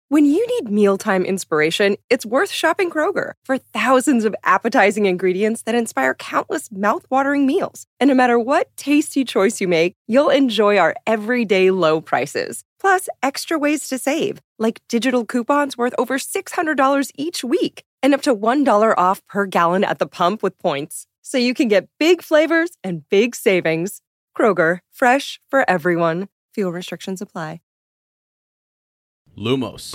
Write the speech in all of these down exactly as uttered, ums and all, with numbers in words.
When you need mealtime inspiration, it's worth shopping Kroger for thousands of appetizing ingredients that inspire countless mouthwatering meals. And no matter what tasty choice you make, you'll enjoy our everyday low prices. Plus, extra ways to save, like digital coupons worth over six hundred dollars each week and up to one dollar off per gallon at the pump with points. So you can get big flavors and big savings. Kroger, fresh for everyone. Fuel restrictions apply. Lumos.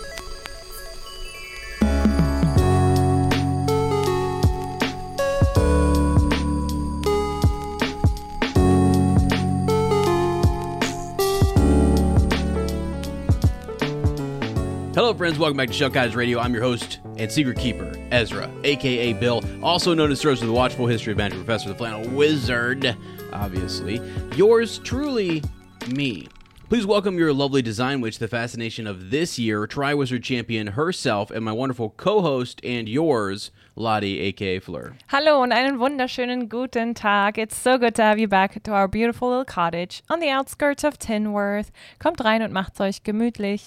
Hello, friends. Welcome back to Shell Cottage Radio. I'm your host and secret keeper, Ezra, a k a. Bill, also known as Throws of the Watchful History of Magic Professor, the Flannel Wizard, obviously. Yours truly, me. Please welcome your lovely design witch, the fascination of this year, Triwizard Champion herself, and my wonderful co-host and yours, Lottie, a k a. Fleur. Hallo und einen wunderschönen guten Tag. It's so good to have you back to our beautiful little cottage on the outskirts of Tinworth. Kommt rein und macht's euch gemütlich.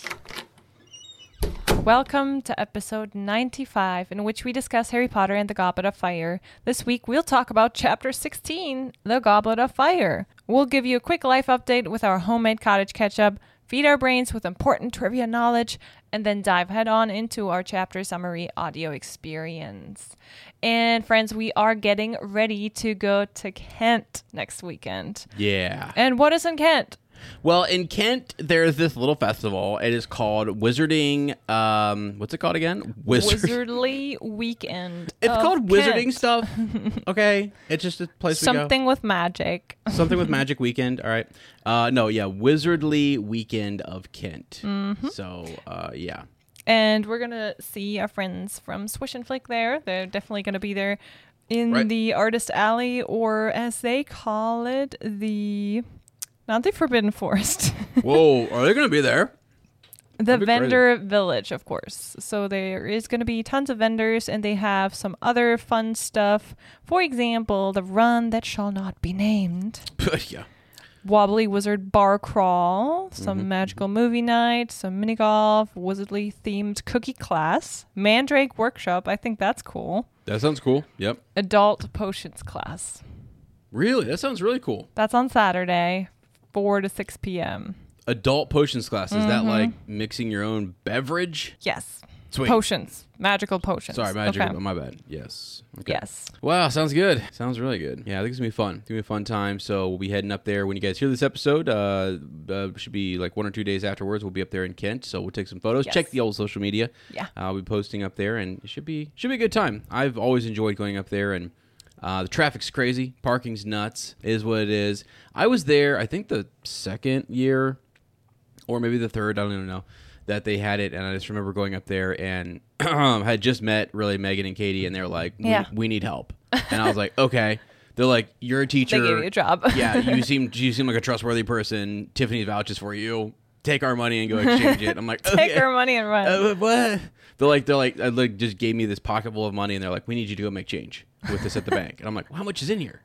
Welcome to episode ninety-five, in which we discuss Harry Potter and the Goblet of Fire. This week, we'll talk about chapter sixteen, the Goblet of Fire. We'll give you a quick life update with our homemade cottage ketchup, feed our brains with important trivia knowledge, and then dive head on into our chapter summary audio experience. And friends, we are getting ready to go to Kent next weekend. Yeah. And what is in Kent? Well, in Kent, there's this little festival. It is called Wizarding, um, what's it called again? Wizard- Wizardly Weekend. It's called Wizarding Kent. Stuff. Okay. It's just a place we go. Something with magic. Something with Magic Weekend. All right. Uh, no, yeah. Wizardly Weekend of Kent. Mm-hmm. So, uh, yeah. And we're going to see our friends from Swish and Flick there. They're definitely going to be there in Right. the Artist Alley, or as they call it, the... Not the Forbidden Forest. Whoa, are they going to be there? The be vendor village, of course. So there is going to be tons of vendors, and they have some other fun stuff. For example, the run that shall not be named. Yeah. Wobbly Wizard Bar Crawl, some Mm-hmm. magical movie night, some mini golf, wizardly themed cookie class, Mandrake Workshop. I think that's cool. That sounds cool. Yep. Adult potions class. Really? That sounds really cool. That's on Saturday, four to six p.m. Adult potions class. Is Mm-hmm. that like mixing your own beverage? Yes. Sweet. Potions. Magical potions. Sorry, magic. Okay. Oh, my bad. Yes. Okay. Yes. Wow, sounds good. Sounds really good. Yeah, I think it's going to be fun. It's going to be a fun time. So we'll be heading up there. When you guys hear this episode, uh, uh, should be like one or two days afterwards, we'll be up there in Kent. So we'll take some photos. Yes. Check the old social media. Yeah. Uh, I'll be posting up there, and it should be should be a good time. I've always enjoyed going up there, and uh, the traffic's crazy. Parking's nuts, is what it is. I was there, I think, the second year, or maybe the third, I don't even know, that they had it, and I just remember going up there and had just met really Megan and Katie, and they were like, we, Yeah. we need help. And I was like, okay. They're like, you're a teacher. They gave you a job. Yeah, you seem you seem like a trustworthy person. Tiffany vouches for you. Take our money and go exchange it. I'm like, Take okay. our money and run. Uh, what? They're like, they're like, uh, like, just gave me this pocket full of money, and they're like, we need you to go make change with this at the bank. And I'm like, well, how much is in here?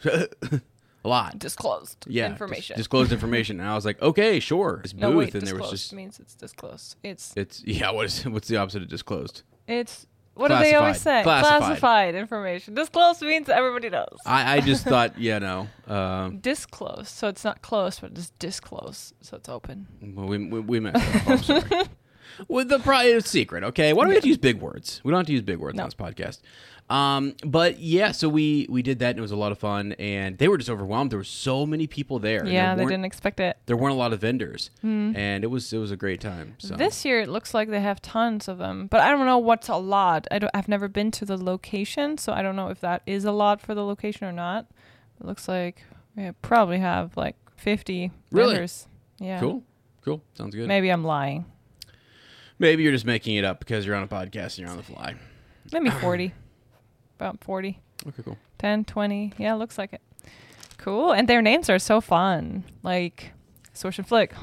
A lot. Disclosed Yeah, information. dis- disclosed information. And I was like, okay, sure. This no, booth, wait, and disclosed there was just, means it's disclosed. It's it's yeah. What is what's the opposite of disclosed? it's what do they always say? Classified. Classified information. Disclosed means everybody knows. I, I just thought, yeah, no. Um, Disclosed, so it's not closed, but it's disclosed, so it's open. well, we we, we messed up. I'm sorry. Well, the pri- it's secret, okay? Why do we have to use big words? We don't have to use big words No. on this podcast. Um, but yeah, so we we did that, and it was a lot of fun, and they were just overwhelmed. There were so many people there. and Yeah, there they weren't- didn't expect it. There weren't a lot of vendors, and it was it was a great time. So This year, it looks like they have tons of them, but I don't know what's a lot. I don't, I've never been to the location, so I don't know if that is a lot for the location or not. It looks like we probably have like fifty Really? vendors. Yeah. cool, cool, sounds good. Maybe I'm lying. Maybe you're just making it up because you're on a podcast and you're on the fly. Maybe forty. About forty. Okay, cool. ten, twenty. Yeah, looks like it. Cool. And their names are so fun. Like Swish and Flick.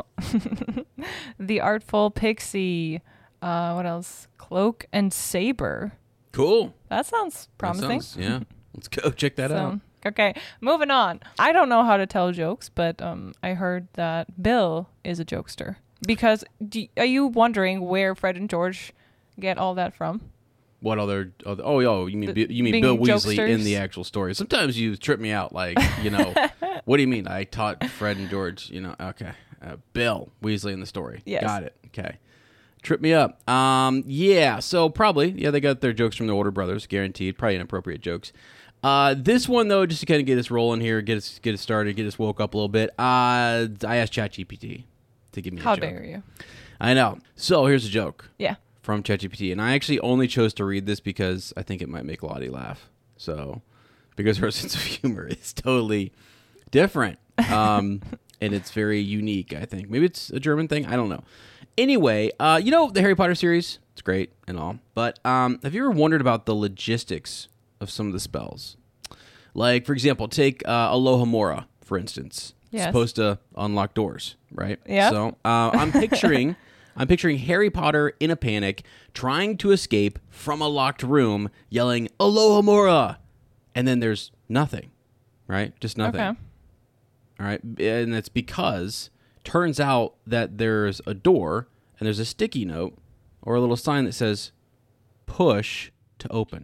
The Artful Pixie. Uh, what else? Cloak and Saber. Cool. That sounds That promising. sounds- yeah, let's go check that So, out. okay, moving on. I don't know how to tell jokes, but um, I heard that Bill is a jokester. Because do, are you wondering where Fred and George get all that from? What other, other oh, oh, you mean The- you mean being Bill Weasley jokesters? in the actual story. Sometimes you trip me out, like, you know, what do you mean? I taught Fred and George, you know, okay. Uh, Bill Weasley in the story. Yes. Got it. Okay. Trip me up. Um, yeah, so probably, yeah, they got their jokes from the older brothers, guaranteed. Probably inappropriate jokes. Uh, this one, though, just to kind of get us rolling here, get us get us started, get us woke up a little bit, uh, I asked ChatGPT to give me a How joke. dare you? I know. So here's a joke. Yeah. From ChatGPT, and I actually only chose to read this because I think it might make Lottie laugh. So, because her sense of humor is totally different, um, and it's very unique. I think maybe it's a German thing. I don't know. Anyway, uh, you know the Harry Potter series. It's great and all, but um, have you ever wondered about the logistics of some of the spells? Like, for example, take uh, Alohomora, for instance. Yes. It's supposed to unlock doors, right? Yeah. So uh, I'm picturing. I'm picturing Harry Potter in a panic, trying to escape from a locked room, yelling, Alohomora! And then there's nothing, right? Just nothing. Okay. All right? And it's because turns out that there's a door, and there's a sticky note, or a little sign that says, push to open.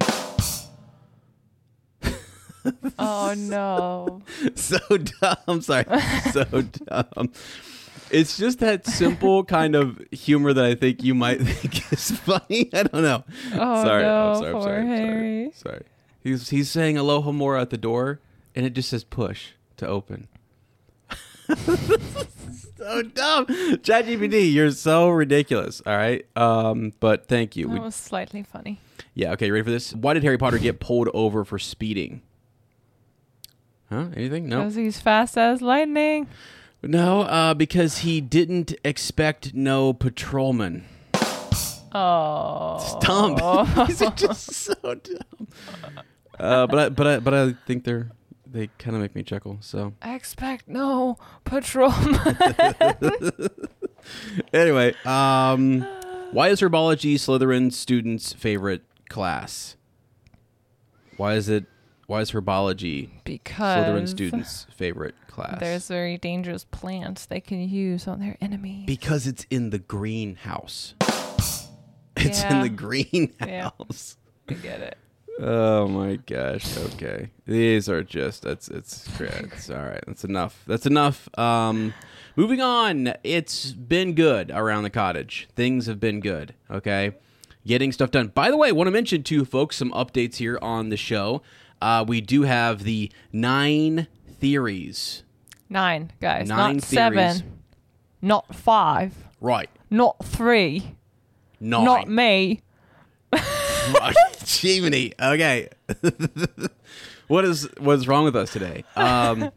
Oh, no. So dumb. Sorry. So dumb. It's just that simple kind of humor that I think you might think is funny. I don't know. Oh, sorry. no, I'm sorry. I'm poor sorry. I'm Harry. Sorry. Sorry. He's he's saying Alohomora at the door, and it just says push to open. So dumb. ChatGPT, you're so ridiculous. All right. Um, but thank you. That We, was slightly funny. yeah. Okay. You ready for this? Why did Harry Potter get pulled over for speeding? Huh? Anything? No. Because he's fast as lightning. No, uh, because he didn't expect no patrolman. Oh. It's dumb. These are just so dumb. Uh, but I, but I, but I think they're they kind of make me chuckle. So I expect no patrol. anyway, um, why is herbology Slytherin students' favorite class? Why is it? Why is herbology Because Slytherin students' favorite class? there's very dangerous plants they can use on their enemies. Because it's in the greenhouse. It's in Yeah. the greenhouse. I get it. Oh my gosh. Okay. These are just that's it's it's all right. That's enough. That's enough. Um moving on. It's been good around the cottage. Things have been good, okay? Getting stuff done. By the way, I want to mention to folks some updates here on the show. Uh we do have the nine theories. Nine, guys. Nine not theories. seven. Not five. Right. Not three. Nine. Not me. Right. Jiminy. Okay. what is what's wrong with us today? Um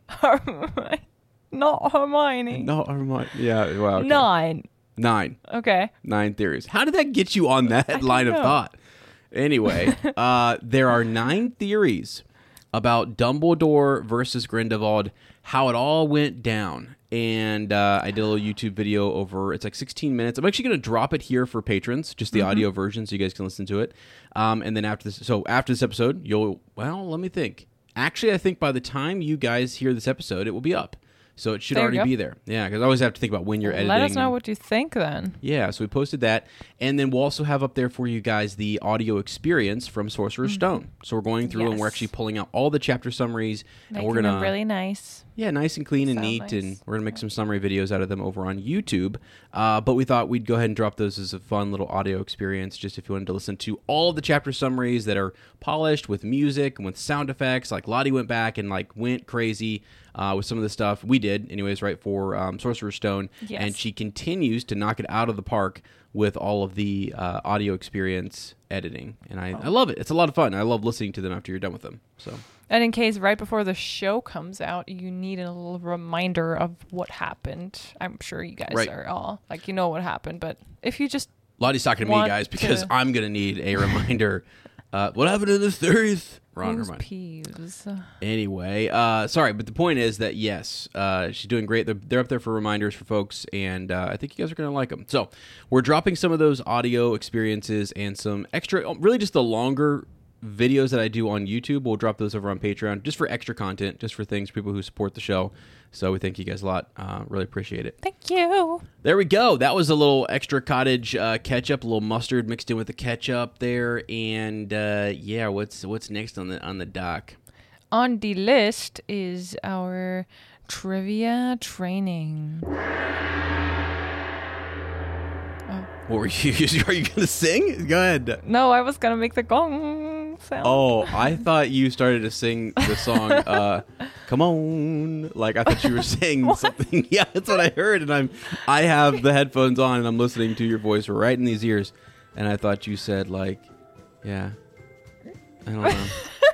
Not Hermione. no, Hermione. Yeah, well, okay. Nine. Nine. Okay. Nine theories. How did that get you on that line of know. thought? Anyway, uh, there are nine theories about Dumbledore versus Grindelwald, how it all went down. And uh, I did a little YouTube video over, it's like sixteen minutes. I'm actually going to drop it here for patrons, just the Mm-hmm. audio version, so you guys can listen to it. Um, and then after this, so after this episode, you'll, well, let me think. Actually, I think by the time you guys hear this episode, it will be up. So it should There you already go. be there. Yeah, because I always have to think about when you're editing. Let us know and- what you think then. yeah, so we posted that. And then we'll also have up there for you guys the audio experience from Sorcerer's Stone. So we're going through and we're Yes. actually pulling out all the chapter summaries. Making and we're going them to, really nice. yeah, nice and clean and Sound neat. nice. And we're going to make some summary videos out of them over on YouTube. Uh, but we thought we'd go ahead and drop those as a fun little audio experience, just if you wanted to listen to all the chapter summaries that are polished with music and with sound effects. Like Lottie went back and like went crazy uh, with some of the stuff we did, anyways, right, for um, Sorcerer's Stone. Yes. And she continues to knock it out of the park with all of the uh, audio experience editing. And I, I love it. It's a lot of fun. I love listening to them after you're done with them. So And in case right before the show comes out, you need a little reminder of what happened. I'm sure you guys Right. are all like, you know what happened. But if you just, Lottie's talking to me, Want guys, because to- I'm going to need a reminder. Uh, what happened in the series? Ron who's Hermione. peeves? Anyway, uh, sorry, but the point is that, yes, uh, she's doing great. They're, they're up there for reminders for folks, and uh, I think you guys are going to like them. So we're dropping some of those audio experiences and some extra, really just the longer videos that I do on YouTube, we'll drop those over on Patreon just for extra content, just for things, people who support the show. So we thank you guys a lot. Uh, really appreciate it. Thank you. There we go. That was a little extra cottage uh, ketchup, a little mustard mixed in with the ketchup there. And uh, yeah, what's what's next on the on the dock? On the list is our trivia training. What were you? Are you gonna sing? Go ahead. No, I was gonna make the gong sound. Oh, I thought you started to sing the song uh, "Come On." Like I thought you were saying something. Yeah, that's what I heard, and I'm I have the headphones on and I'm listening to your voice right in these ears, and I thought you said like, yeah, I don't know.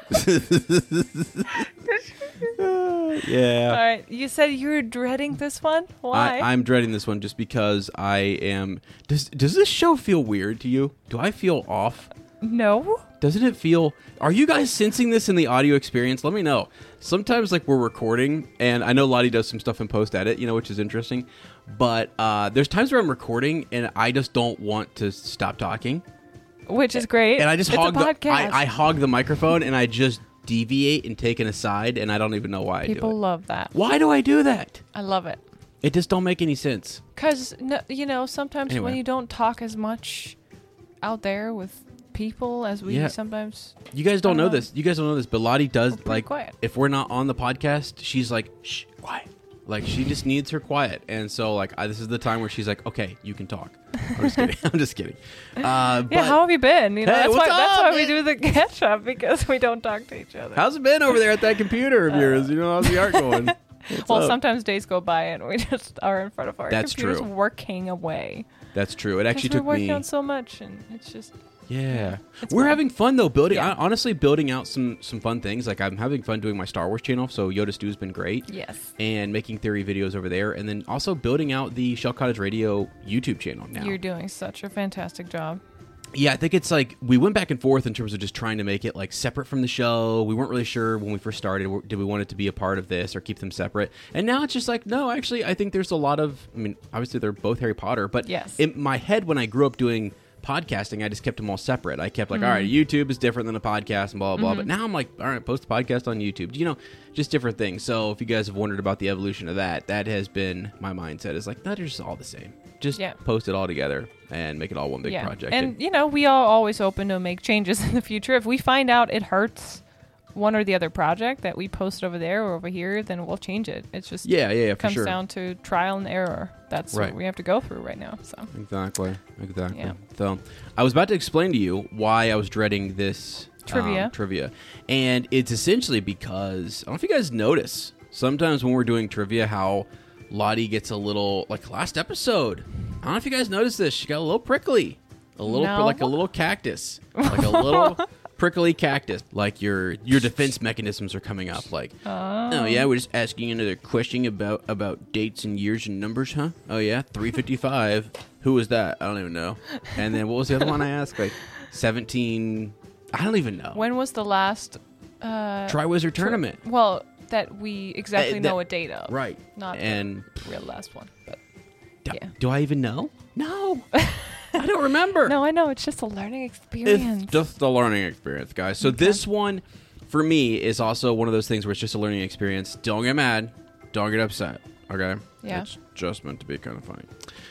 Yeah. All right. You said you were dreading this one. Why? I, I'm dreading this one just because I am. Does Does this show feel weird to you? Do I feel off? No. Doesn't it feel? Are you guys sensing this in the audio experience? Let me know. Sometimes, like we're recording, and I know Lottie does some stuff in post edit, you know, which is interesting. But uh, there's times where I'm recording and I just don't want to stop talking, which is great. and I just it's hog a the podcast. I, I hog the microphone and I just deviate and take an aside, and I don't even know why People I do it. love that. Why do I do that? I love it. It just don't make any sense. Because, no, you know, sometimes Anyway. when you don't talk as much out there with people as we Yeah. sometimes... You guys don't I know don't know. this. You guys don't know this, but Lottie does, We're pretty like, quiet. if we're not on the podcast, she's like, shh, quiet. Like, she just needs her quiet. And so, like, I, this is the time where she's like, okay, you can talk. I'm just kidding. I'm just kidding. Uh, but Yeah, how have you been? You know, Hey, that's what's why that's up, why we man? do the catch up, because we don't talk to each other. how's it been over there at that computer of yours? You know, how's the art going? What's well, up? sometimes days go by and we just are in front of our That's computers true. working away. That's true. It actually Because took we're working me... on so much, and it's just... Yeah, It's we're fun. having fun though. Building, Yeah. I, honestly, building out some some fun things. Like I'm having fun doing my Star Wars channel. So Yoda Stew's been great. Yes. And making theory videos over there, and then also building out the Shell Cottage Radio YouTube channel now. You're doing such a fantastic job. Yeah, I think it's like we went back and forth in terms of just trying to make it like separate from the show. We weren't really sure when we first started. w- Did we want it to be a part of this or keep them separate? And now it's just like, no, actually, I think there's a lot of. I mean, obviously they're both Harry Potter, but Yes. in my head when I grew up doing podcasting, I just kept them all separate. I kept like, all right, YouTube is different than a podcast and blah, blah, blah. But now I'm like, all right, post a podcast on YouTube. You know, just different things. So if you guys have wondered about the evolution of that, that has been my mindset is like, no, they're just all the same. Just Yeah. post it all together and make it all one big yeah. project. And, you know, we are always open to make changes in the future. If we find out it hurts one or the other project that we post over there or over here, then we'll change it. It's just yeah, yeah, yeah, for comes sure. down to trial and error. That's Right. what we have to go through right now. So Exactly. Exactly. Yeah. So I was about to explain to you why I was dreading this Trivia. um, trivia. And it's essentially because, I don't know if you guys notice, sometimes when we're doing trivia, how Lottie gets a little, like last episode, I don't know if you guys noticed this, she got a little prickly. A little, No. like a little cactus. Like a little prickly cactus. Like your your defense mechanisms are coming up. Like, oh, yeah, we're just asking another question about, about dates and years and numbers, huh? Oh, yeah, three fifty-five. Who was that? I don't even know. And then what was the other one I asked? Like seventeen. I don't even know. when was the last... Uh, Triwizard Tournament. well, that we exactly Uh, that- know a date of. Right. Not and the real last one. But do, yeah. do I even know? No. I don't remember. no, I know. It's just a learning experience. It's just a learning experience, guys. So Okay. this one, for me, is also one of those things where it's just a learning experience. Don't get mad. Don't get upset. Okay? Yeah. It's just meant to be kind of funny.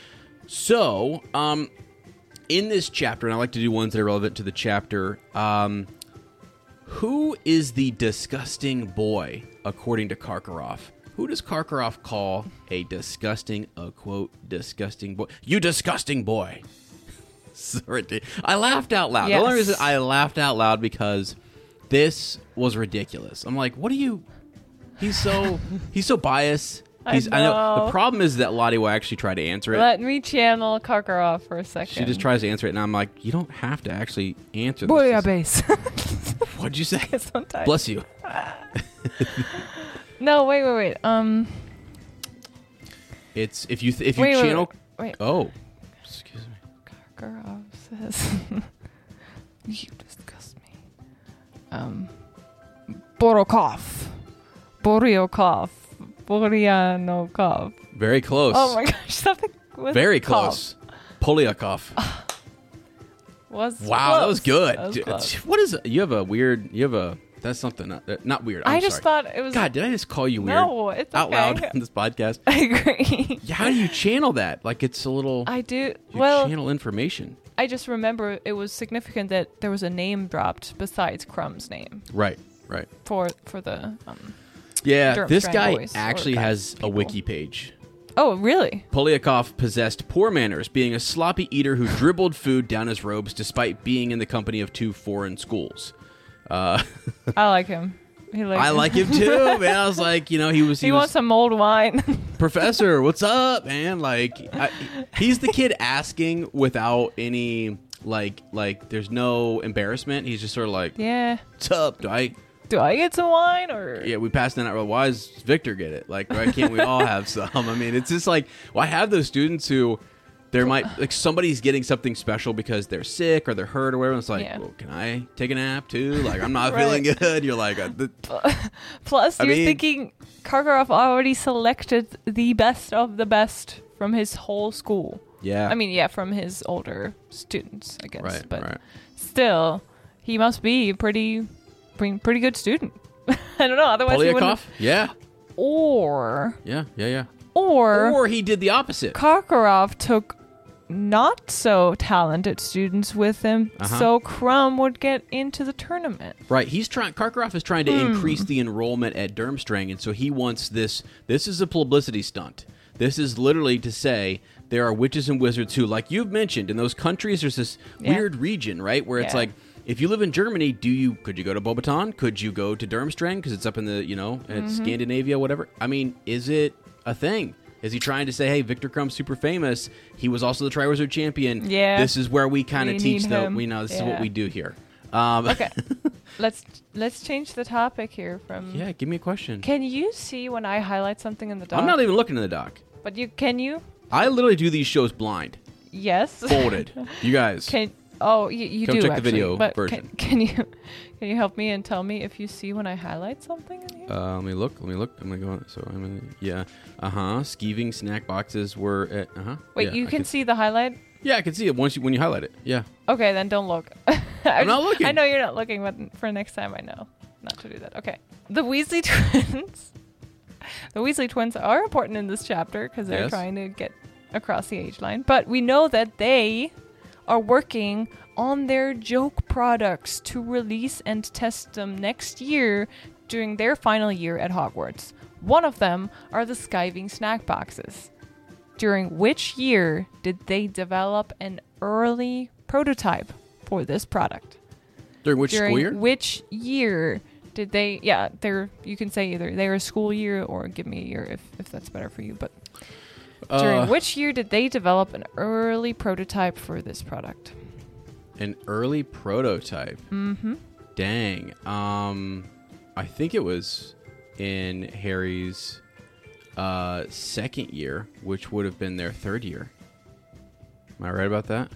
So, um, in this chapter, and I like to do ones that are relevant to the chapter, um, who is the disgusting boy, according to Karkaroff? Who does Karkaroff call a disgusting, a quote, disgusting boy? You disgusting boy. Sorry, I laughed out loud. Yes. The only reason I laughed out loud because this was ridiculous. I'm like, what are you? He's so he's so biased. I He's, I know. know. The problem is that Lottie will actually try to answer it. Let me channel Karkaroff for a second. She just tries to answer it, and I'm like, you don't have to actually answer this. Bouillabaisse. What'd you say? Sometimes. Bless you. No, wait, wait, wait. Um, It's if you th- if you wait, wait, channel. wait, wait. Oh, excuse me. Karkaroff says, "You disgust me." Um, Borokov, Boryokov, Boryanokov. Very close. Oh my gosh, something with Very cough. close. Polyakov. Was Wow, close. that was good. That was Dude, close. What is you have a weird? You have a that's something not, not weird. I'm I just sorry. thought it was. God, did I just call you weird? No, it's out okay. loud on this podcast. I agree. Yeah, how do you channel that? Like it's a little. I do. you Well, channel information. I just remember it was significant that there was a name dropped besides Crumb's name Right, right. for for the. Um, Yeah, Durham this Strand guy boys or actually guys, has a people. wiki page. oh, really? Polyakov possessed poor manners, being a sloppy eater who dribbled food down his robes despite being in the company of two foreign schools. Uh, I like him. He likes I like him too, man. I was like, you know, he was. He, He was, wants some mulled wine. Professor, what's up, man? Like, I, he's the kid asking without any like, like. There's no embarrassment. He's just sort of like, yeah. what's up? Do I? Do I get some wine or? Yeah, we passed that out. Why does Victor get it? Like, why can't we all have some? I mean, it's just like, well, I have those students who there might like somebody's getting something special because they're sick or they're hurt or whatever. And it's like, Yeah. well, can I take a nap too? Like, I'm not Right. feeling good. You're like, uh, the, Plus, I you're mean- thinking Karkaroff already selected the best of the best from his whole school. yeah. I mean, yeah, from his older students, I guess. right, but right. still, he must be a pretty, pretty, pretty good student. I don't know. Otherwise, he wouldn't. Polyakov? Yeah, Or, yeah, yeah, yeah. or, Or he did the opposite. Karkaroff took not so talented students with him, Uh-huh. so Crumb would get into the tournament. Right, he's trying. Karkaroff is trying to Hmm. increase the enrollment at Durmstrang, and so he wants this. This is a publicity stunt. This is literally to say there are witches and wizards who, like you've mentioned, in those countries, there's this Yeah. weird region, right, where it's Yeah. like, if you live in Germany, do you could you go to Bobaton? Could you go to Durmstrang because it's up in the you know Mm-hmm. it's Scandinavia, whatever? I mean, is it a thing? Is he trying to say, hey, Victor Crumb's super famous? He was also the Triwizard champion. Yeah. This is where we kind of We teach need the him. we know this is what Yeah. we do here. Um, Okay, let's let's change the topic here from. yeah, give me a question. Can you see when I highlight something in the doc? I'm not even looking in the doc. But you can you? I literally do these shows blind, Yes. folded. You guys, Can oh you, you Come do check the actually, video but version. Can, can you can you help me and tell me if you see when I highlight something in here? uh, let me look. Let me look. I'm gonna go. On, so I'm gonna. Yeah. Uh huh. Skeeving snack boxes were at. Uh huh. Wait, yeah, you I can see the highlight? Yeah, I can see it once you when you highlight it. Yeah. Okay, then don't look. I'm not looking. I know you're not looking, but for next time I know not to do that. Okay. The Weasley twins. The Weasley twins are important in this chapter because they're Yes. trying to get across the age line. But we know that they are working on their joke products to release and test them next year during their final year at Hogwarts. One of them are the skiving snack boxes. During which year did they develop an early prototype for this product? During which During school year? which year did they? Yeah, they're. You can say either they were school year or give me a year if if that's better for you. But during Uh, which year did they develop an early prototype for this product? An early prototype. Mm-hmm. Dang. Um, I think it was in Harry's uh, second year, which would have been their third year. Am I right about that?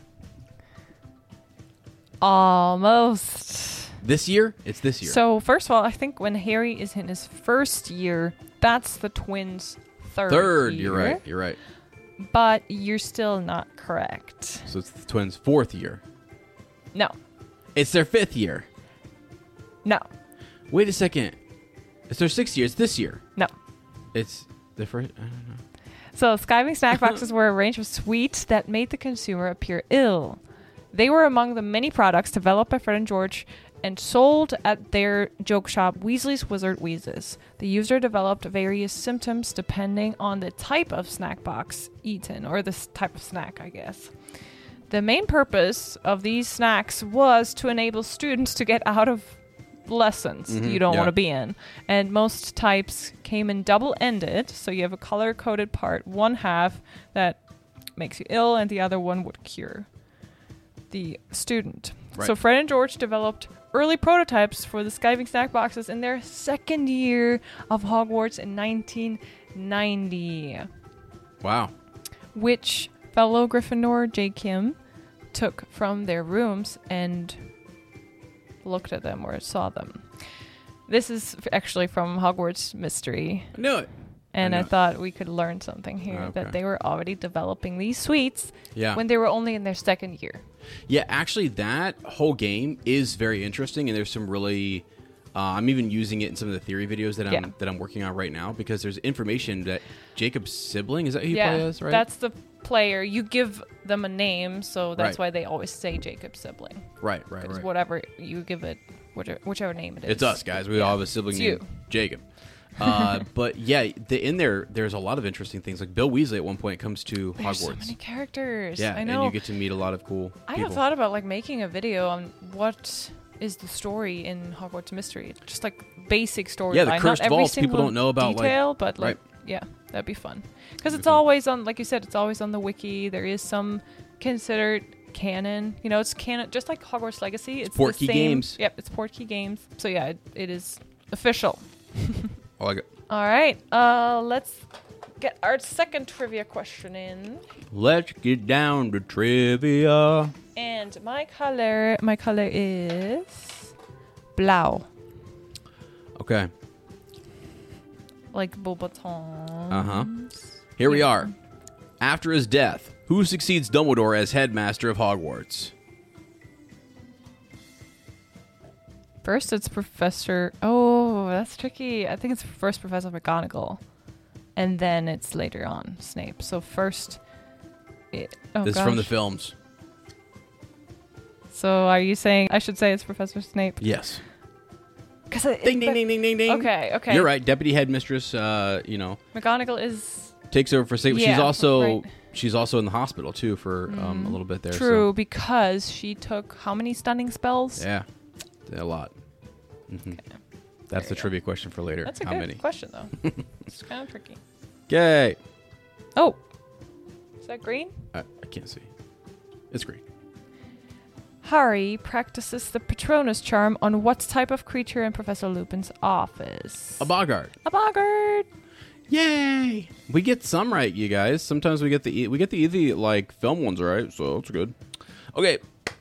Almost. This year? It's this year. So first of all, I think when Harry is in his first year, that's the twins' third. Third. year. You're right. You're right. But you're still not correct. So it's the twins' fourth year. No. It's their fifth year. No. Wait a second. It's their sixth year. It's this year. No. It's the first. I don't know. So, skiving snack boxes were a range of sweets that made the consumer appear ill. They were among the many products developed by Fred and George and sold at their joke shop, Weasley's Wizard Wheezes. The user developed various symptoms depending on the type of snack box eaten, or the type of snack, I guess. The main purpose of these snacks was to enable students to get out of lessons Mhm, you don't yeah. want to be in. And most types came in double-ended, so you have a color-coded part, one half that makes you ill and the other one would cure the student. Right. So Fred and George developed early prototypes for the skiving snack boxes in their second year of Hogwarts in nineteen ninety, Wow. which fellow Gryffindor J. Kim took from their rooms and looked at them or saw them. This is f- actually from Hogwarts Mystery. I knew it. And I I, know. thought we could learn something here, Okay. that they were already developing these suites Yeah. when they were only in their second year. Yeah, actually, that whole game is very interesting, and there's some really. Uh, I'm even using it in some of the theory videos that I'm Yeah. that I'm working on right now because there's information that Jacob's sibling is that who you yeah, play as, right? that's the player. You give them a name, so that's Right. why they always say Jacob's sibling. right, right, Because right. whatever you give it, whichever, whichever name it is. It's us, guys. We all have a sibling It's named you. Jacob. Uh, but yeah, the, in there, there's a lot of interesting things. Like Bill Weasley at one point comes to There's so Hogwarts. many characters. Yeah, I know. and you get to meet a lot of cool I people. have thought about like making a video on what is the story in Hogwarts Mystery, just like basic story. Yeah, the line. cursed Not every vaults, people single don't know about, like- detail, but like right. yeah, that'd be fun because That'd it's be fun. always on, like you said, it's always on the wiki. There is some considered canon. You know, it's canon, just like Hogwarts Legacy. It's, the Portkey same- Games. Yep, it's Portkey Games. So yeah, it, it is official. I like it. All right, uh, let's get our second trivia question in. Let's get down to trivia. And my color, my color is blau, Okay. like Beauxbatons. Uh huh. Here we are. After his death, who succeeds Dumbledore as headmaster of Hogwarts? First, it's Professor. Oh, that's tricky. I think it's first Professor McGonagall, and then it's later on Snape. So first, it, oh this is from the gosh. films. So are you saying I should say it's Professor Snape? Yes. Because it, Ding, ding, ding, ding, ding, ding. Okay, okay. You're right. Deputy headmistress, uh, you know, McGonagall is takes over for Snape. she's Yeah, also right. she's also in the hospital too for um, a little bit there. true because she took how many stunning spells? So. Yeah, a lot. hmm That's the you go. trivia question for later. That's a How good many? question though. It's kind of tricky. Okay. Oh, is that green? I, I can't see. It's great. Harry practices the Patronus charm on what type of creature in Professor Lupin's office? A Boggart. A boggart. Yay! We get some right, you guys. Sometimes we get the e- we get the easy like film ones right, so it's good. Okay.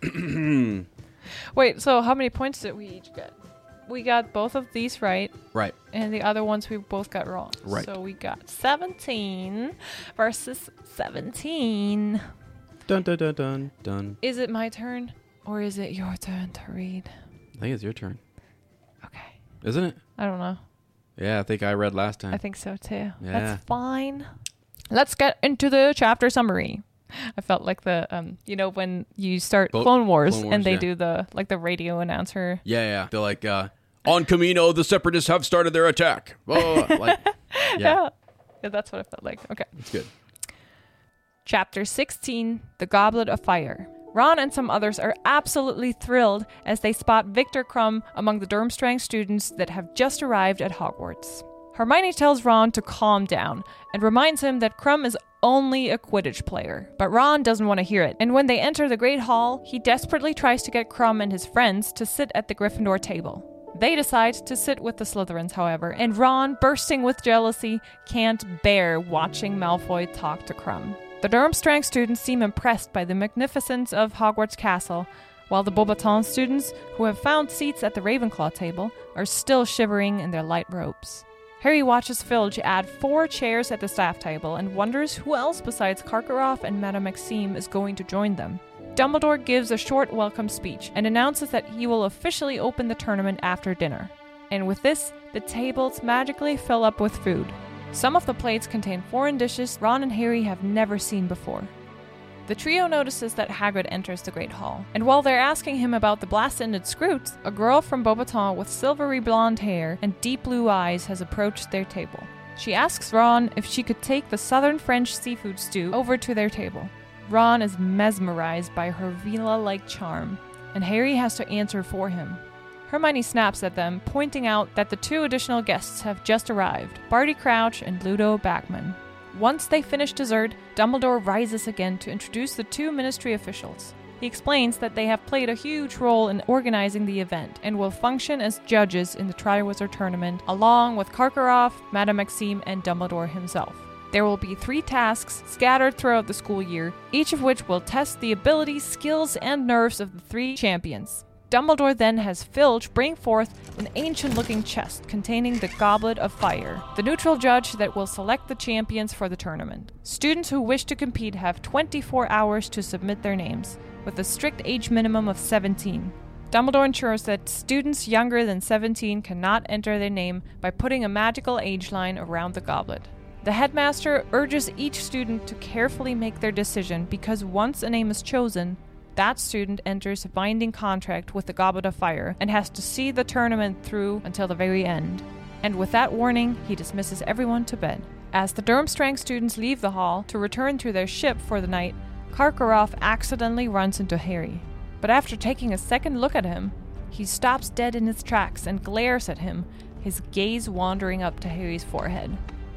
Wait, so how many points did we each get? We got both of these right, Right. and the other ones we both got wrong. Right. So we got seventeen versus seventeen. Dun dun dun dun dun. Is it my turn, or is it your turn to read? I think it's your turn, Okay. isn't it? I don't know. Yeah, I think I read last time. I think so too. Yeah. That's fine. Let's get into the chapter summary. I felt like the um you know when you start Clo- Clone Wars, Clone Wars, and they yeah. do the like the radio announcer. Yeah, yeah. They're like, uh, on Camino, the Separatists have started their attack. Oh, like, yeah, Yeah. Yeah, that's what I felt like. Okay. it's good. Chapter sixteen, The Goblet of Fire. Ron and some others are absolutely thrilled as they spot Victor Krum among the Durmstrang students that have just arrived at Hogwarts. Hermione tells Ron to calm down and reminds him that Krum is only a Quidditch player. But Ron doesn't want to hear it, and when they enter the Great Hall, he desperately tries to get Krum and his friends to sit at the Gryffindor table. They decide to sit with the Slytherins, however, and Ron, bursting with jealousy, can't bear watching Malfoy talk to Krum. The Durmstrang students seem impressed by the magnificence of Hogwarts Castle, while the Beauxbatons students, who have found seats at the Ravenclaw table, are still shivering in their light robes. Harry watches Filch add four chairs at the staff table and wonders who else besides Karkaroff and Madame Maxime is going to join them. Dumbledore gives a short welcome speech and announces that he will officially open the tournament after dinner. And with this, the tables magically fill up with food. Some of the plates contain foreign dishes Ron and Harry have never seen before. The trio notices that Hagrid enters the Great Hall, and while they're asking him about the blast-ended Scroots, a girl from Beauxbatons with silvery blonde hair and deep blue eyes has approached their table. She asks Ron if she could take the southern French seafood stew over to their table. Ron is mesmerized by her Vila-like charm, and Harry has to answer for him. Hermione snaps at them, pointing out that the two additional guests have just arrived, Barty Crouch and Ludo Backman. Once they finish dessert, Dumbledore rises again to introduce the two ministry officials. He explains that they have played a huge role in organizing the event and will function as judges in the Triwizard Tournament, along with Karkaroff, Madame Maxime, and Dumbledore himself. There will be three tasks scattered throughout the school year, each of which will test the abilities, skills, and nerves of the three champions. Dumbledore then has Filch bring forth an ancient-looking chest containing the Goblet of Fire, the neutral judge that will select the champions for the tournament. Students who wish to compete have twenty-four hours to submit their names, with a strict age minimum of seventeen. Dumbledore ensures that students younger than seventeen cannot enter their name by putting a magical age line around the goblet. The headmaster urges each student to carefully make their decision because once a name is chosen, that student enters a binding contract with the Goblet of Fire and has to see the tournament through until the very end. And with that warning, he dismisses everyone to bed. As the Durmstrang students leave the hall to return to their ship for the night, Karkaroff accidentally runs into Harry. But after taking a second look at him, he stops dead in his tracks and glares at him, his gaze wandering up to Harry's forehead.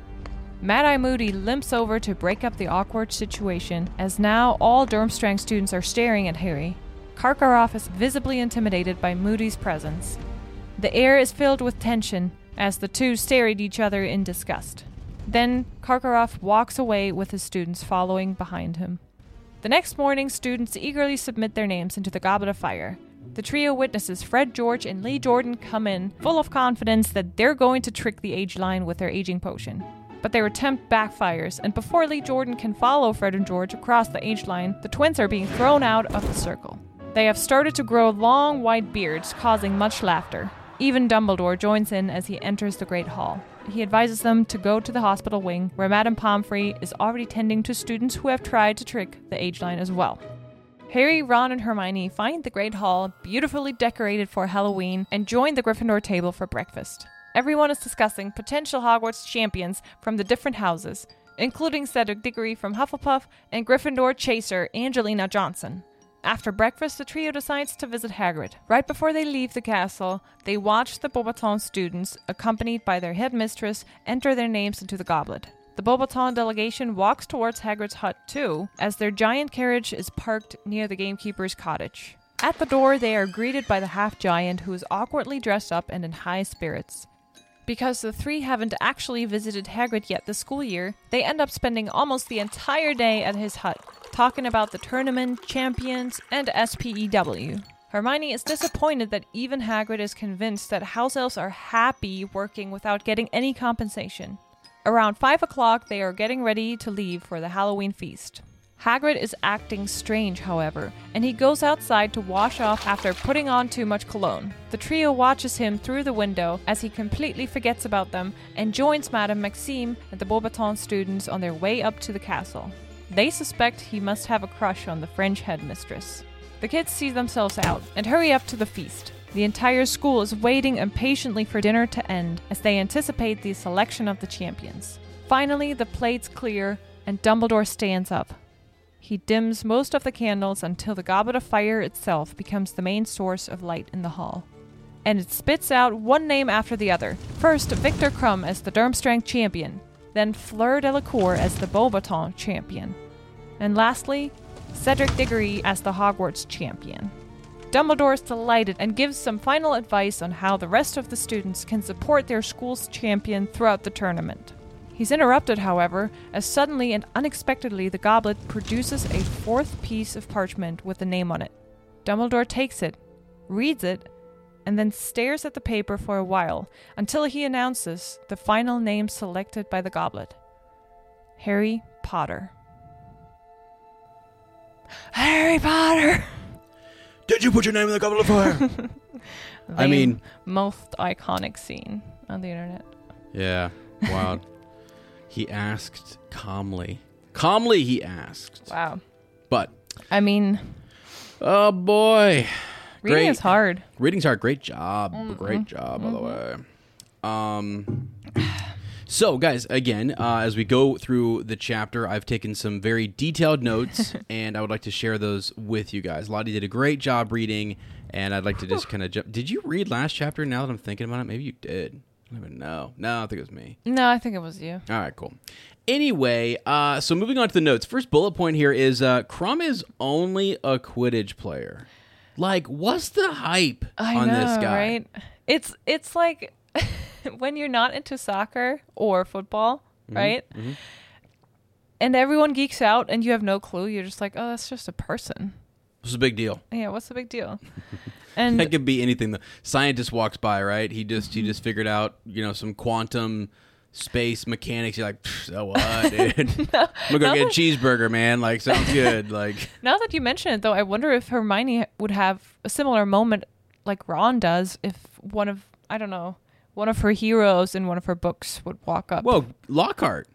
Mad-Eye Moody limps over to break up the awkward situation, as now all Durmstrang students are staring at Harry. Karkaroff is visibly intimidated by Moody's presence. The air is filled with tension as the two stare at each other in disgust. Then Karkaroff walks away with his students following behind him. The next morning, students eagerly submit their names into the Goblet of Fire. The trio witnesses Fred George and Lee Jordan come in, full of confidence that they're going to trick the age line with their aging potion. But their attempt backfires, and before Lee Jordan can follow Fred and George across the age line, the twins are being thrown out of the circle. They have started to grow long white beards, causing much laughter. Even Dumbledore joins in as he enters the Great Hall. He advises them to go to the hospital wing, where Madame Pomfrey is already tending to students who have tried to trick the age line as well. Harry, Ron, and Hermione find the Great Hall beautifully decorated for Halloween and join the Gryffindor table for breakfast. Everyone is discussing potential Hogwarts champions from the different houses, including Cedric Diggory from Hufflepuff and Gryffindor chaser Angelina Johnson. After breakfast, the trio decides to visit Hagrid. Right before they leave the castle, they watch the Beauxbaton students, accompanied by their headmistress, enter their names into the goblet. The Beauxbaton delegation walks towards Hagrid's hut too, as their giant carriage is parked near the gamekeeper's cottage. At the door, they are greeted by the half-giant, who is awkwardly dressed up and in high spirits. Because the three haven't actually visited Hagrid yet this school year, they end up spending almost the entire day at his hut, talking about the tournament, champions, and S P E W. Hermione is disappointed that even Hagrid is convinced that house elves are happy working without getting any compensation. Around five o'clock, they are getting ready to leave for the Halloween feast. Hagrid is acting strange, however, and he goes outside to wash off after putting on too much cologne. The trio watches him through the window as he completely forgets about them and joins Madame Maxime and the Beauxbaton students on their way up to the castle. They suspect he must have a crush on the French headmistress. The kids see themselves out and hurry up to the feast. The entire school is waiting impatiently for dinner to end as they anticipate the selection of the champions. Finally, the plates clear and Dumbledore stands up. He dims most of the candles until the Goblet of Fire itself becomes the main source of light in the hall. And it spits out one name after the other. First, Victor Krum as the Durmstrang champion, then Fleur Delacour as the Beauxbaton champion, and lastly, Cedric Diggory as the Hogwarts champion. Dumbledore is delighted and gives some final advice on how the rest of the students can support their school's champion throughout the tournament. He's interrupted, however, as suddenly and unexpectedly the goblet produces a fourth piece of parchment with a name on it. Dumbledore takes it, reads it, and then stares at the paper for a while until he announces the final name selected by the goblet. Harry Potter. Harry Potter! Did you put your name in the Goblet of Fire? I mean... most iconic scene on the internet. Yeah, wow. He asked calmly. Calmly he asked. Wow. But... I mean... Oh, boy. Reading Great. is hard. Reading's hard. Great job. Mm-hmm. Great job, by mm-hmm. the way. Um... So, guys, again, uh, as we go through the chapter, I've taken some very detailed notes, and I would like to share those with you guys. Lottie did a great job reading, and I'd like to just kind of jump. Did you read last chapter now that I'm thinking about it? Maybe you did. I don't even know. No, I think it was me. No, I think it was you. All right, cool. Anyway, uh, so moving on to the notes. First bullet point here is uh, Krum is only a Quidditch player. Like, what's the hype I on know, this guy? Right? It's, it's like... when you're not into soccer or football, mm-hmm, right? Mm-hmm. And everyone geeks out and you have no clue. You're just like, oh, that's just a person. What's the big deal? Yeah, what's the big deal? And that could be anything. The scientist walks by, right? He just mm-hmm. he just figured out, you know, some quantum space mechanics. You're like, so what, dude? no, I'm gonna go get a cheeseburger, man. Like, sounds good. Like, now that you mention it, though, I wonder if Hermione would have a similar moment like Ron does if one of, I don't know, one of her heroes in one of her books would walk up. Well, Lockhart.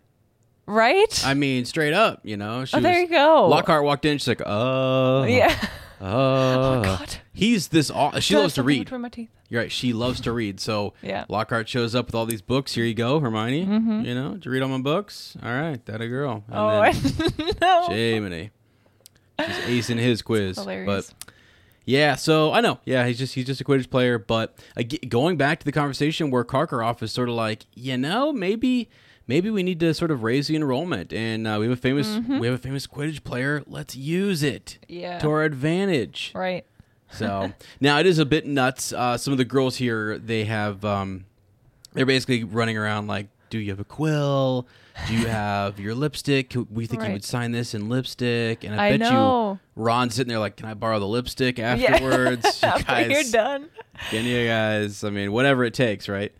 Right? I mean, straight up, you know. She oh, there was, you go. Lockhart walked in. She's like, oh. Yeah. Oh. oh, God. He's this, aw- she God, loves to read. between my teeth. You're right. She loves to read. So yeah. Lockhart shows up with all these books. Here you go, Hermione. Mm-hmm. You know, did you read all my books? All right. That a girl. And oh, I know. Jiminy. She's acing his quiz. That's hilarious. But yeah, so I know. Yeah, he's just he's just a Quidditch player. But uh, going back to the conversation where Karkaroff is sort of like, you know, maybe maybe we need to sort of raise the enrollment, and uh, we have a famous mm-hmm. we have a famous Quidditch player. Let's use it yeah. to our advantage. Right. So now it is a bit nuts. Uh, some of the girls here, they have um, they're basically running around like, do you have a quill? Do you have your lipstick? We think right. you would sign this in lipstick. And I, I bet know. you Ron's sitting there like, can I borrow the lipstick afterwards? Yeah. You After guys, you're done. Can you guys, I mean, whatever it takes, right?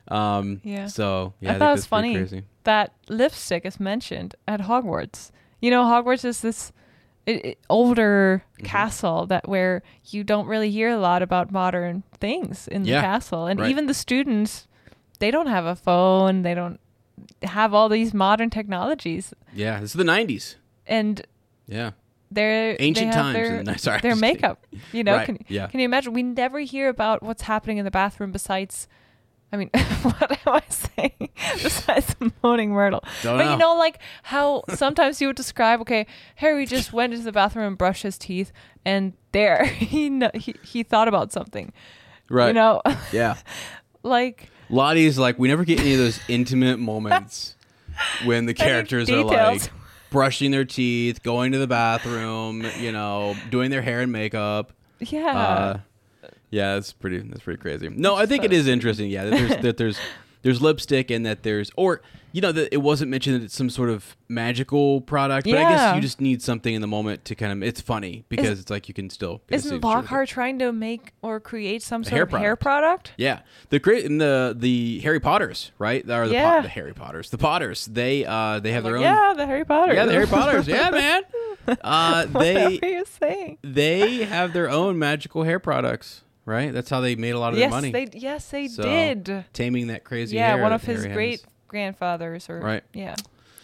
Um, yeah. So, yeah, I, I thought think it was that's funny crazy. that lipstick is mentioned at Hogwarts. You know, Hogwarts is this it, it, older mm-hmm. castle that where you don't really hear a lot about modern things in yeah. the castle. And right. even the students, they don't have a phone. They don't have all these modern technologies. Yeah, this is the nineties. And yeah, they're ancient they have times. Their, in the, sorry, their makeup. You know, right. can yeah. can you imagine? We never hear about what's happening in the bathroom besides. I mean, what am I saying? Besides moaning Myrtle. Don't but know. you know, like how sometimes you would describe, okay, Harry just went into the bathroom and brushed his teeth, and there he kn- he, he thought about something. Right. You know. Yeah. Like. Lottie's like, we never get any of those intimate moments when the characters are like brushing their teeth, going to the bathroom, you know, doing their hair and makeup. Yeah. Uh, yeah, that's pretty. That's pretty crazy. No, I think it is interesting. Yeah, that there's that there's there's lipstick and that there's or you know that it wasn't mentioned that it's some sort of magical product, but yeah. I guess you just need something in the moment to kind of. It's funny because Is, it's like you can still. Get isn't Lockhart trying to make or create some sort hair of product. hair product? Yeah, the great in the the Harry Potters, right? Or the, yeah. po- the Harry Potters, the Potters. They uh they have I'm their like, own. Yeah, the Harry Potters. Yeah, the Harry Potters. Yeah, man. Uh, they. What are you saying? They have their own magical hair products. Right, that's how they made a lot of yes, their money. They, yes, they so, did. Taming that crazy yeah, hair. Yeah, one of that his Harry great has. grandfathers. Or, right. Yeah.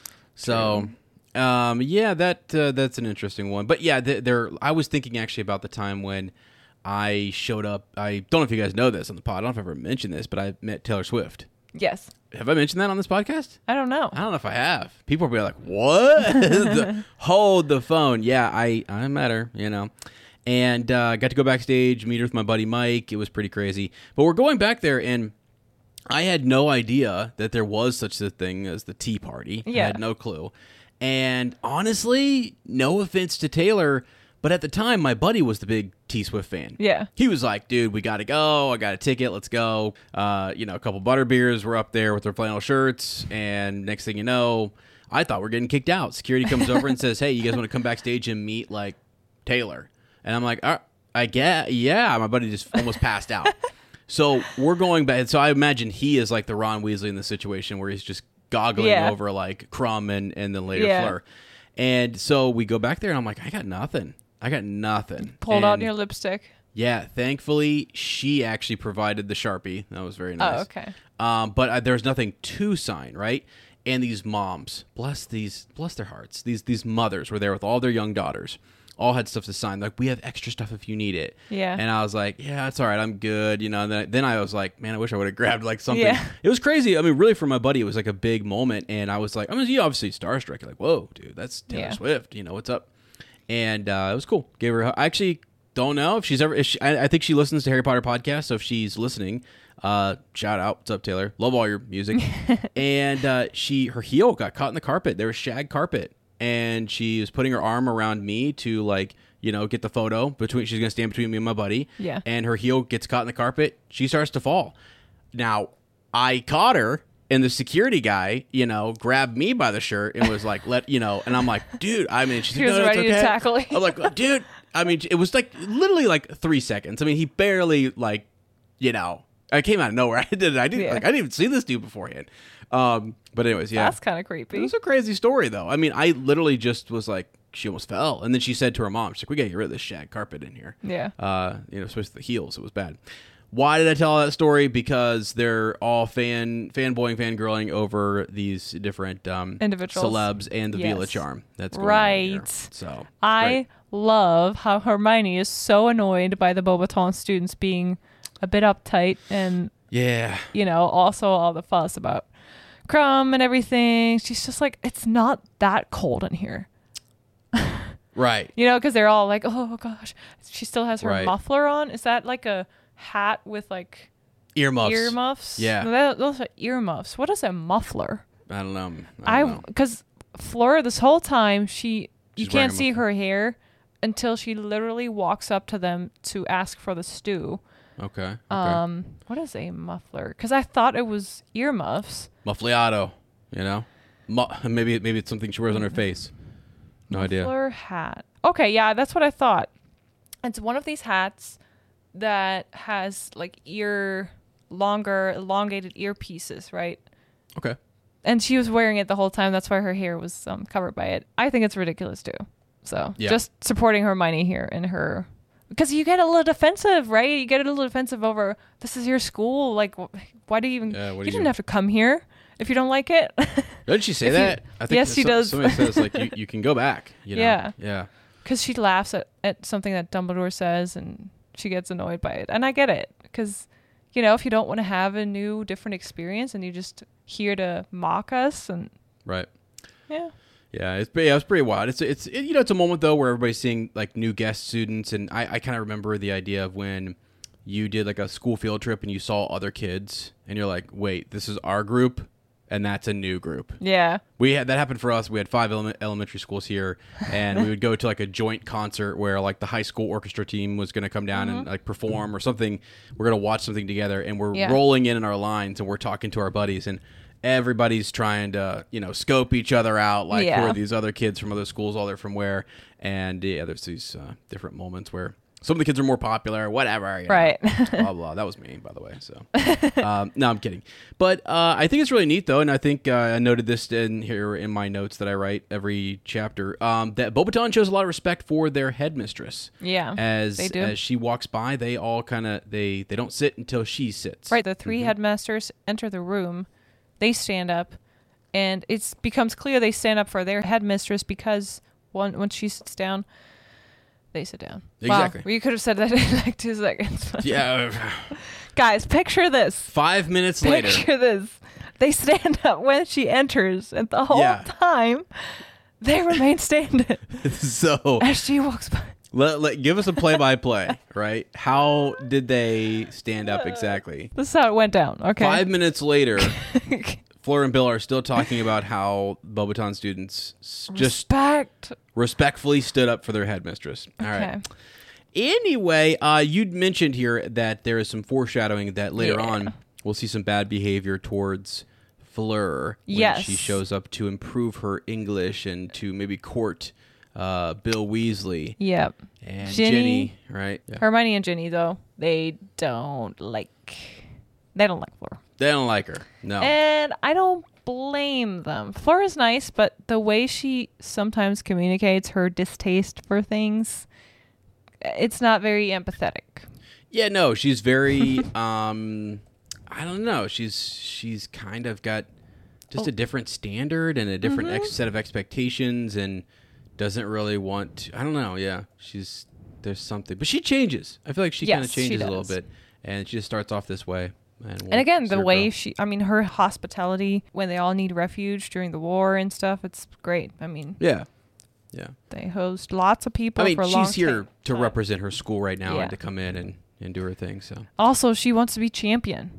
So, um, yeah, that uh, that's an interesting one. But yeah, th- there. I was thinking actually about the time when I showed up. I don't know if you guys know this on the pod. I don't know if I've ever mentioned this, but I met Taylor Swift. Yes. Have I mentioned that on this podcast? I don't know. I don't know if I have. People will be like, "What?" the, hold the phone. Yeah, I I met her. You know. And uh, got to go backstage, meet her with my buddy Mike. It was pretty crazy. But we're going back there, and I had no idea that there was such a thing as the tea party. Yeah. I had no clue. And honestly, no offense to Taylor, but at the time, my buddy was the big T-Swift fan. Yeah. He was like, dude, we got to go. I got a ticket. Let's go. Uh, you know, a couple butterbeers were up there with their flannel shirts. And next thing you know, I thought we're getting kicked out. Security comes over and says, hey, you guys want to come backstage and meet, like, Taylor? And I'm like, uh, I get, yeah. My buddy just almost passed out. So we're going back. So I imagine he is like the Ron Weasley in the situation where he's just goggling yeah. over like Crumb and, and then later yeah. Fleur. And so we go back there and I'm like, I got nothing. I got nothing. Pulled and out your lipstick. Yeah. Thankfully, she actually provided the Sharpie. That was very nice. Oh, okay. Um, but uh, there's nothing to sign, right? And these moms, bless these, bless their hearts. These, these mothers were there with all their young daughters. All had stuff to sign. Like, we have extra stuff if you need it. Yeah. And I was like, yeah, it's all right. I'm good. You know, and then, then I was like, man, I wish I would have grabbed like something. Yeah. It was crazy. I mean, really for my buddy, it was like a big moment. And I was like, I mean, you obviously starstruck. You're like, whoa, dude, that's Taylor yeah. Swift. You know, what's up? And uh, it was cool. Gave her, a, I actually don't know if she's ever, if she, I, I think she listens to Harry Potter podcast. So if she's listening, uh, shout out. What's up, Taylor? Love all your music. And uh, she, her heel got caught in the carpet. There was shag carpet. And she was putting her arm around me to like, you know, get the photo between, she's going to stand between me and my buddy. Yeah. And her heel gets caught in the carpet. She starts to fall. Now, I caught her and the security guy, you know, grabbed me by the shirt and was like, let, you know, and I'm like, dude, I mean, she's He like, was no, ready it's okay. to tackle you. I'm like, dude, I mean, it was like literally like three seconds. I mean, he barely like, you know, I came out of nowhere. I did. I didn't. Yeah. Like, I didn't even see this dude beforehand. Um, but anyways, yeah, That's kind of creepy. it was a crazy story, though. I mean, I literally just was like, she almost fell, and then she said to her mom, "She's like, we gotta get rid of this shag carpet in here." Yeah. Uh, you know, especially the heels. It was bad. Why did I tell that story? Because they're all fan fanboying, fangirling over these different um, Individuals. celebs and the Yes. Vila charm. That's going on here. Right. So I great. love how Hermione is so annoyed by the Beauxbaton students being a bit uptight and, yeah, you know, also all the fuss about Crumb and everything. She's just like, it's not that cold in here. right. You know, because they're all like, oh gosh. She still has her Right. muffler on. Is that like a hat with like Earmuffs. earmuffs? Yeah. No, that- those are earmuffs. What is a muffler? I don't know. I, don't I know. because Flora this whole time she you She's wearing can't a see muffler. her hair until she literally walks up to them to ask for the stew. Okay. okay. Um, what is a muffler? Because I thought it was earmuffs. Muffliato. You know, Mu- maybe maybe it's something she wears on her face. No idea. Muffler hat. Okay, yeah, that's what I thought. It's one of these hats that has like ear longer elongated earpieces, right? Okay. And she was wearing it the whole time. That's why her hair was um, covered by it. I think it's ridiculous too. So Yeah. just supporting Hermione here in her, because you get a little defensive, right? You get a little defensive over this is your school. Like, wh- why do you even? Yeah, what do you you didn't do? have to come here if you don't like it. Didn't she say If you- that? I Yes, she some- does. Somebody says like you, you can go back. You know? Yeah. Yeah. Because she laughs at, at something that Dumbledore says and she gets annoyed by it. And I get it. Because, you know, if you don't want to have a new, different experience and you just here to mock us and Right. yeah. Yeah, it's pretty, yeah, it's pretty wild. It's it's it, you know it's a moment though where everybody's seeing like new guest students, and I, I kind of remember the idea of when you did like a school field trip and you saw other kids, and you're like, wait, this is our group, and that's a new group. Yeah. We had that happened for us. We had five ele- elementary schools here, and we would go to like a joint concert where like the high school orchestra team was going to come down and like perform or something. We're going to watch something together, and we're Yeah. rolling in in our lines, and we're talking to our buddies, and everybody's trying to you know scope each other out, like who Yeah. are these other kids from other schools, all they're from where, and yeah, there's these uh, different moments where some of the kids are more popular, whatever. you know, Right. blah blah. That was me, by the way. So, um, no, I'm kidding. But uh, I think it's really neat, though, and I think uh, I noted this in here in my notes that I write every chapter. Um, that Beauxbaton shows a lot of respect for their headmistress. Yeah. As they do. as she walks by, they all kind of they they don't sit until she sits. Right. The 3 Mhm. headmasters enter the room. They stand up. And it becomes clear they stand up for their headmistress because one, when she sits down, they sit down. Exactly. Wow. You could have said that in like two seconds. Yeah. Guys, picture this. Five minutes later. Picture this. They stand up when she enters, and the whole Yeah. time they remain standing So as she walks by. let, let give us a play by play, right? How did they stand up exactly? This is how it went down. Okay. Five minutes later, Fleur and Bill are still talking about how Beauxbaton students s- just Respect. respectfully stood up for their headmistress. All right. Okay. Anyway, uh, you'd mentioned here that there is some foreshadowing that later Yeah. on we'll see some bad behavior towards Fleur when Yes. she shows up to improve her English and to maybe court uh, Bill Weasley Yep. and Ginny. Ginny, right? Yeah. Hermione and Ginny, though, they don't like. They don't like Fleur. They don't like her. No. And I don't blame them. Fleur is nice, but the way she sometimes communicates her distaste for things, it's not very empathetic. Yeah, no, she's very um I don't know. She's she's kind of got just Oh. a different standard and a different Mm-hmm. ex- set of expectations and doesn't really want to, I don't know, yeah. She's there's something. But she changes. I feel like she kind of Yes, she changes a little does. bit and she just starts off this way. And, we'll And again, see the her way grow. she, I mean, her hospitality when they all need refuge during the war and stuff, it's great. I mean, Yeah. Yeah. they host lots of people I mean, for a long she's here time. to time. represent her school right now Yeah. and to come in and, and do her thing, so. Also, she wants to be champion.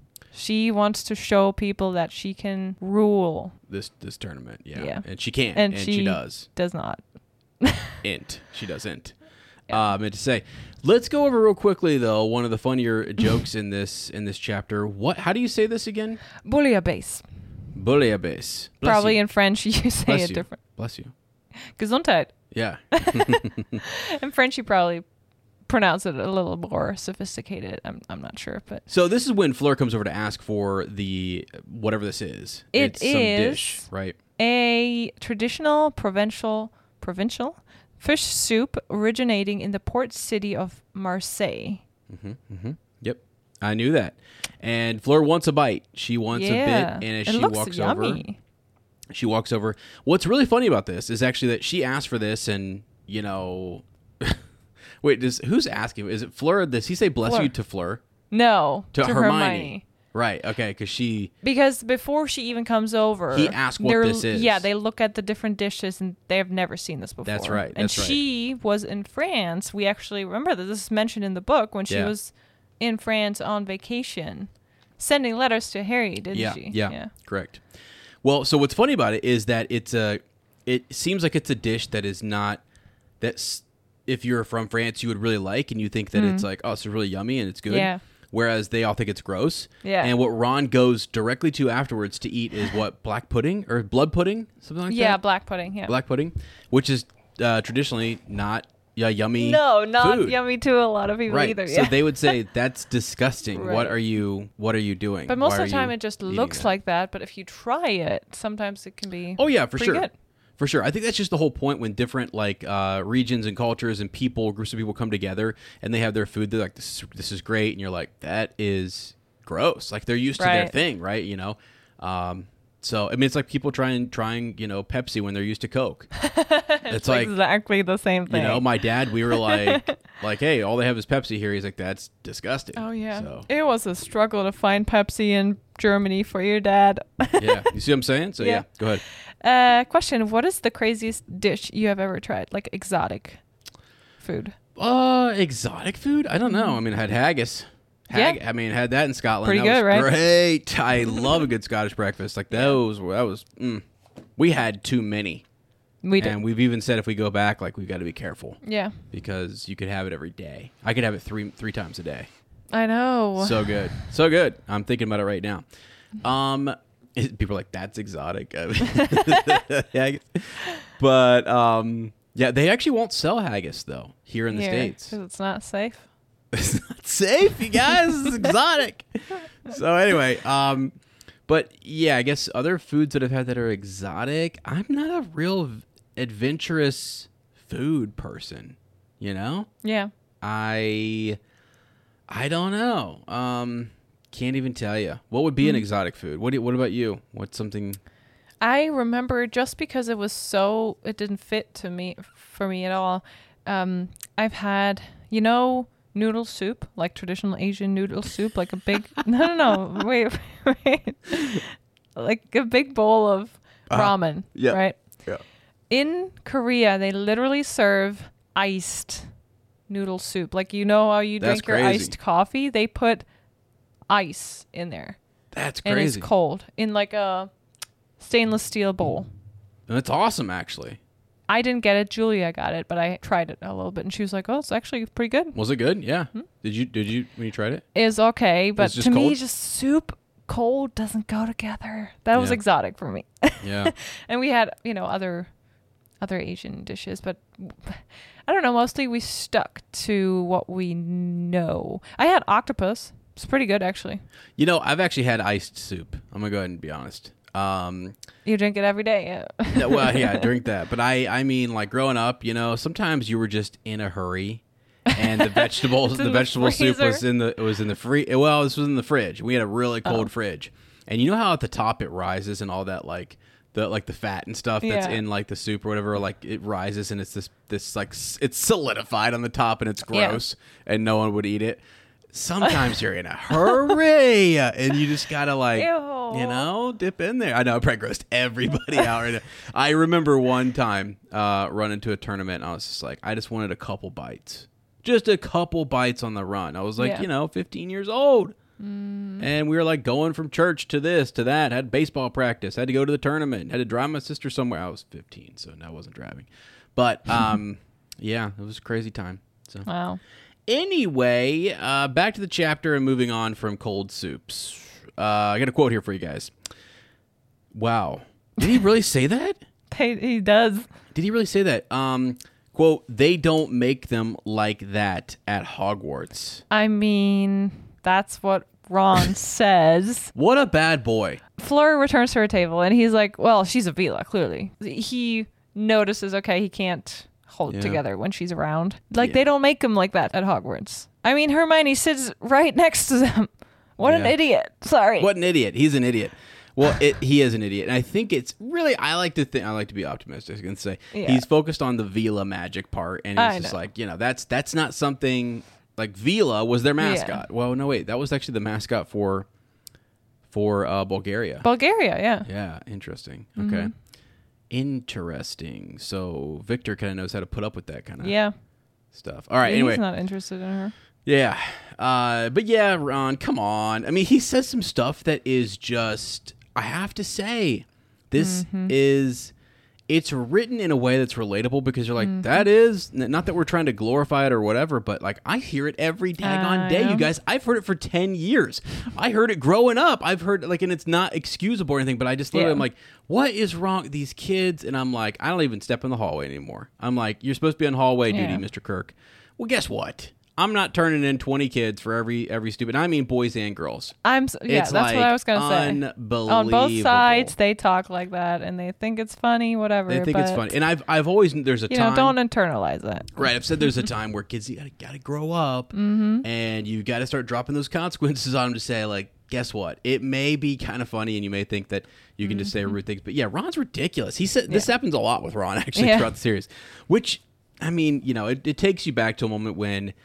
She wants to show people that she can rule. This this tournament, yeah. Yeah. And she can And and, she, she- does. Does not. Int. She doesn't. Uh, I meant to say. Let's go over real quickly though one of the funnier jokes in this in this chapter. What? How do you say this again? Bouillabaisse. Bouillabaisse. Bless Probably you. in French, you say Bless it you. different. Bless you. Gesundheit. Yeah. In French, you probably pronounce it a little more sophisticated. I'm I'm not sure, but So this is when Fleur comes over to ask for the whatever this is. It it's some is dish, right? a traditional provincial provincial fish soup originating in the port city of Marseille. Mm-hmm, mm-hmm. Yep, I knew that. And Fleur wants a bite. She wants Yeah. a bit, and as It she looks walks yummy. over, she walks over. What's really funny about this is actually that she asked for this, and you know. Wait, does who's asking? Is it Fleur? Does he say bless Fleur. you to Fleur? No, To, to, Hermione. Hermione. Right, okay, because she... Because before she even comes over, He asked what they're- this is. Yeah, they look at the different dishes and they have never seen this before. That's right, And that's right. she was in France. We actually remember that this is mentioned in the book when she Yeah. was in France on vacation, sending letters to Harry, didn't Yeah, she? yeah, correct. Well, so what's funny about it is that it's a... It seems like it's a dish that is not... That's... If you're from France, you would really like, and you think that it's like, oh, it's really yummy and it's good. Yeah. Whereas they all think it's gross. Yeah. And what Ron goes directly to afterwards to eat is what? Black pudding? Or blood pudding? Something like Yeah, that? black pudding. Yeah. Black pudding, which is uh, traditionally not yeah, yummy No, not food. yummy to a lot of people Right. either. So Yeah. they would say, that's disgusting. Right. What are you What are you doing? But most Why of are the time, you it just eating looks that?" like that. But if you try it, sometimes it can be. Oh, yeah, for pretty sure. good. For sure. I think that's just the whole point when different like uh, regions and cultures and people, groups of people come together and they have their food. They're like, this is, this is great. And you're like, that is gross. Like they're used to their Right. thing, right? You know? Um, so, I mean, it's like people trying, trying, you know, Pepsi when they're used to Coke. It's like, exactly the same thing. you know, my dad, we were like, like, hey, all they have is Pepsi here. He's like, that's disgusting. Oh yeah, So, it was a struggle to find Pepsi in Germany for your dad. yeah. You see what I'm saying? So, yeah, Yeah. go ahead. Uh, question: what is the craziest dish you have ever tried? Like exotic food? Uh, exotic food? I don't know. I mean, I had haggis. Hag- Yeah. I mean, had that in Scotland. Pretty that good, was right? Great. I love a good Scottish breakfast. Like those. That was. Mm. We had too many, We did. and we've even said if we go back, like we've got to be careful Yeah, because you could have it every day. I could have it three three times a day. I know. So good, so good. I'm thinking about it right now. Um, it- people are like, that's exotic. I mean, haggis. But um, yeah, they actually won't sell haggis though here in the Here, States. 'cause it's not safe. It's not safe, you guys. It's exotic. So anyway, um, but yeah, I guess other foods that I've had that are exotic. I'm not a real v- adventurous food person. You know, Yeah. I, I don't know. Um, can't even tell you what would be an exotic food. What do, What about you? What's something? I remember just because it was so it didn't fit to me for me at all. Um, I've had you know noodle soup, like traditional Asian noodle soup, like a big no no no wait wait like a big bowl of ramen, yeah. right? Yeah. In Korea, they literally serve iced noodle soup. Like you know how you That's drink your crazy. iced coffee, they put ice in there, That's and crazy. it's cold in like a stainless steel bowl. That's awesome, actually. I didn't get it. Julia got it, but I tried it a little bit, and she was like, "Oh, it's actually pretty good." Was it good? Yeah. Hmm? Did you Did you when you tried it? It's okay, but just to me, cold? just soup cold doesn't go together. That was Yeah. exotic for me. Yeah. And we had, you know, other other Asian dishes, but I don't know. Mostly we stuck to what we know. I had octopus. It's pretty good, actually. You know, I've actually had iced soup. I'm gonna go ahead and be honest. Um, You drink it every day. Yeah. yeah, well, yeah, I drink that, but I, I mean, like growing up, you know, sometimes you were just in a hurry, and the vegetables, It's in the the vegetable soup was freezer. in the, it was in the free. Well, this was in the fridge. We had a really cold Oh. fridge, and you know how at the top it rises and all that, like the like the fat and stuff that's Yeah. in like the soup or whatever, like it rises and it's this this like s- it's solidified on the top and it's Yeah. gross, and no one would eat it. Sometimes you're in a hurry and you just gotta like, Ew. you know, dip in there. I know, I probably grossed everybody out right now. I remember one time uh, running to a tournament and I was just like, I just wanted a couple bites. Just a couple bites on the run. I was like, Yeah. you know, fifteen years old. And we were like going from church to this, to that, had baseball practice, had to go to the tournament, had to drive my sister somewhere. I was fifteen, so I wasn't driving. But um, yeah, it was a crazy time. So. Wow. Anyway, uh, back to the chapter and moving on from cold soups. Uh, I got a quote here for you guys. Wow. Did he really say that? they, he does. Did he really say that? Um, quote, they don't make them like that at Hogwarts. I mean, that's what Ron says. What a bad boy. Fleur returns to her table, and he's like, well, she's a Vila, clearly. He notices, okay, he can't hold Yeah. together when she's around. Like, Yeah. they don't make him like that at Hogwarts. I mean, Hermione sits right next to them. What an Yeah. idiot. Sorry. What an idiot. He's an idiot. Well, it, he is an idiot. And I think it's really, I like to think, I like to be optimistic and say Yeah. he's focused on the Vila magic part. And he's I just know. like, you know, that's that's not something, like Vila was their mascot. Well, no, wait, that was actually the mascot for, for uh, Bulgaria. Bulgaria, yeah. Yeah, interesting. Mm-hmm. Okay. Interesting. So Victor kind of knows how to put up with that kind of Yeah. stuff. All right, He's anyway. not interested in her. Yeah. Uh, but yeah, Ron, come on. I mean, he says some stuff that is just, I have to say, this Mm-hmm. is, it's written in a way that's relatable because you're like, Mm-hmm. that is, n- not that we're trying to glorify it or whatever, but like, I hear it every daggone I day, know. you guys. I've heard it for ten years. I heard it growing up. I've heard, like, and it's not excusable or anything, but I just literally, Yeah. I'm like, what is wrong with these kids? And I'm like, I don't even step in the hallway anymore. I'm like, you're supposed to be on hallway Yeah. duty, Mister Kirk. Well, guess what? I'm not turning in twenty kids for every every stupid. I mean, boys and girls. I'm s- yeah, It's that's like what I was gonna say. unbelievable. On both sides, they talk like that, and they think it's funny, whatever. They think it's but, funny, and I've I've always there's a You time. know, don't internalize that. Right, I've said there's a time where kids you gotta gotta grow up, Mm-hmm. and you got to start dropping those consequences on them to say like, guess what? It may be kind of funny, and you may think that you can just say rude things, but yeah, Ron's ridiculous. He said this Yeah. happens a lot with Ron actually Yeah. throughout the series, which I mean, you know, it, it takes you back to a moment when.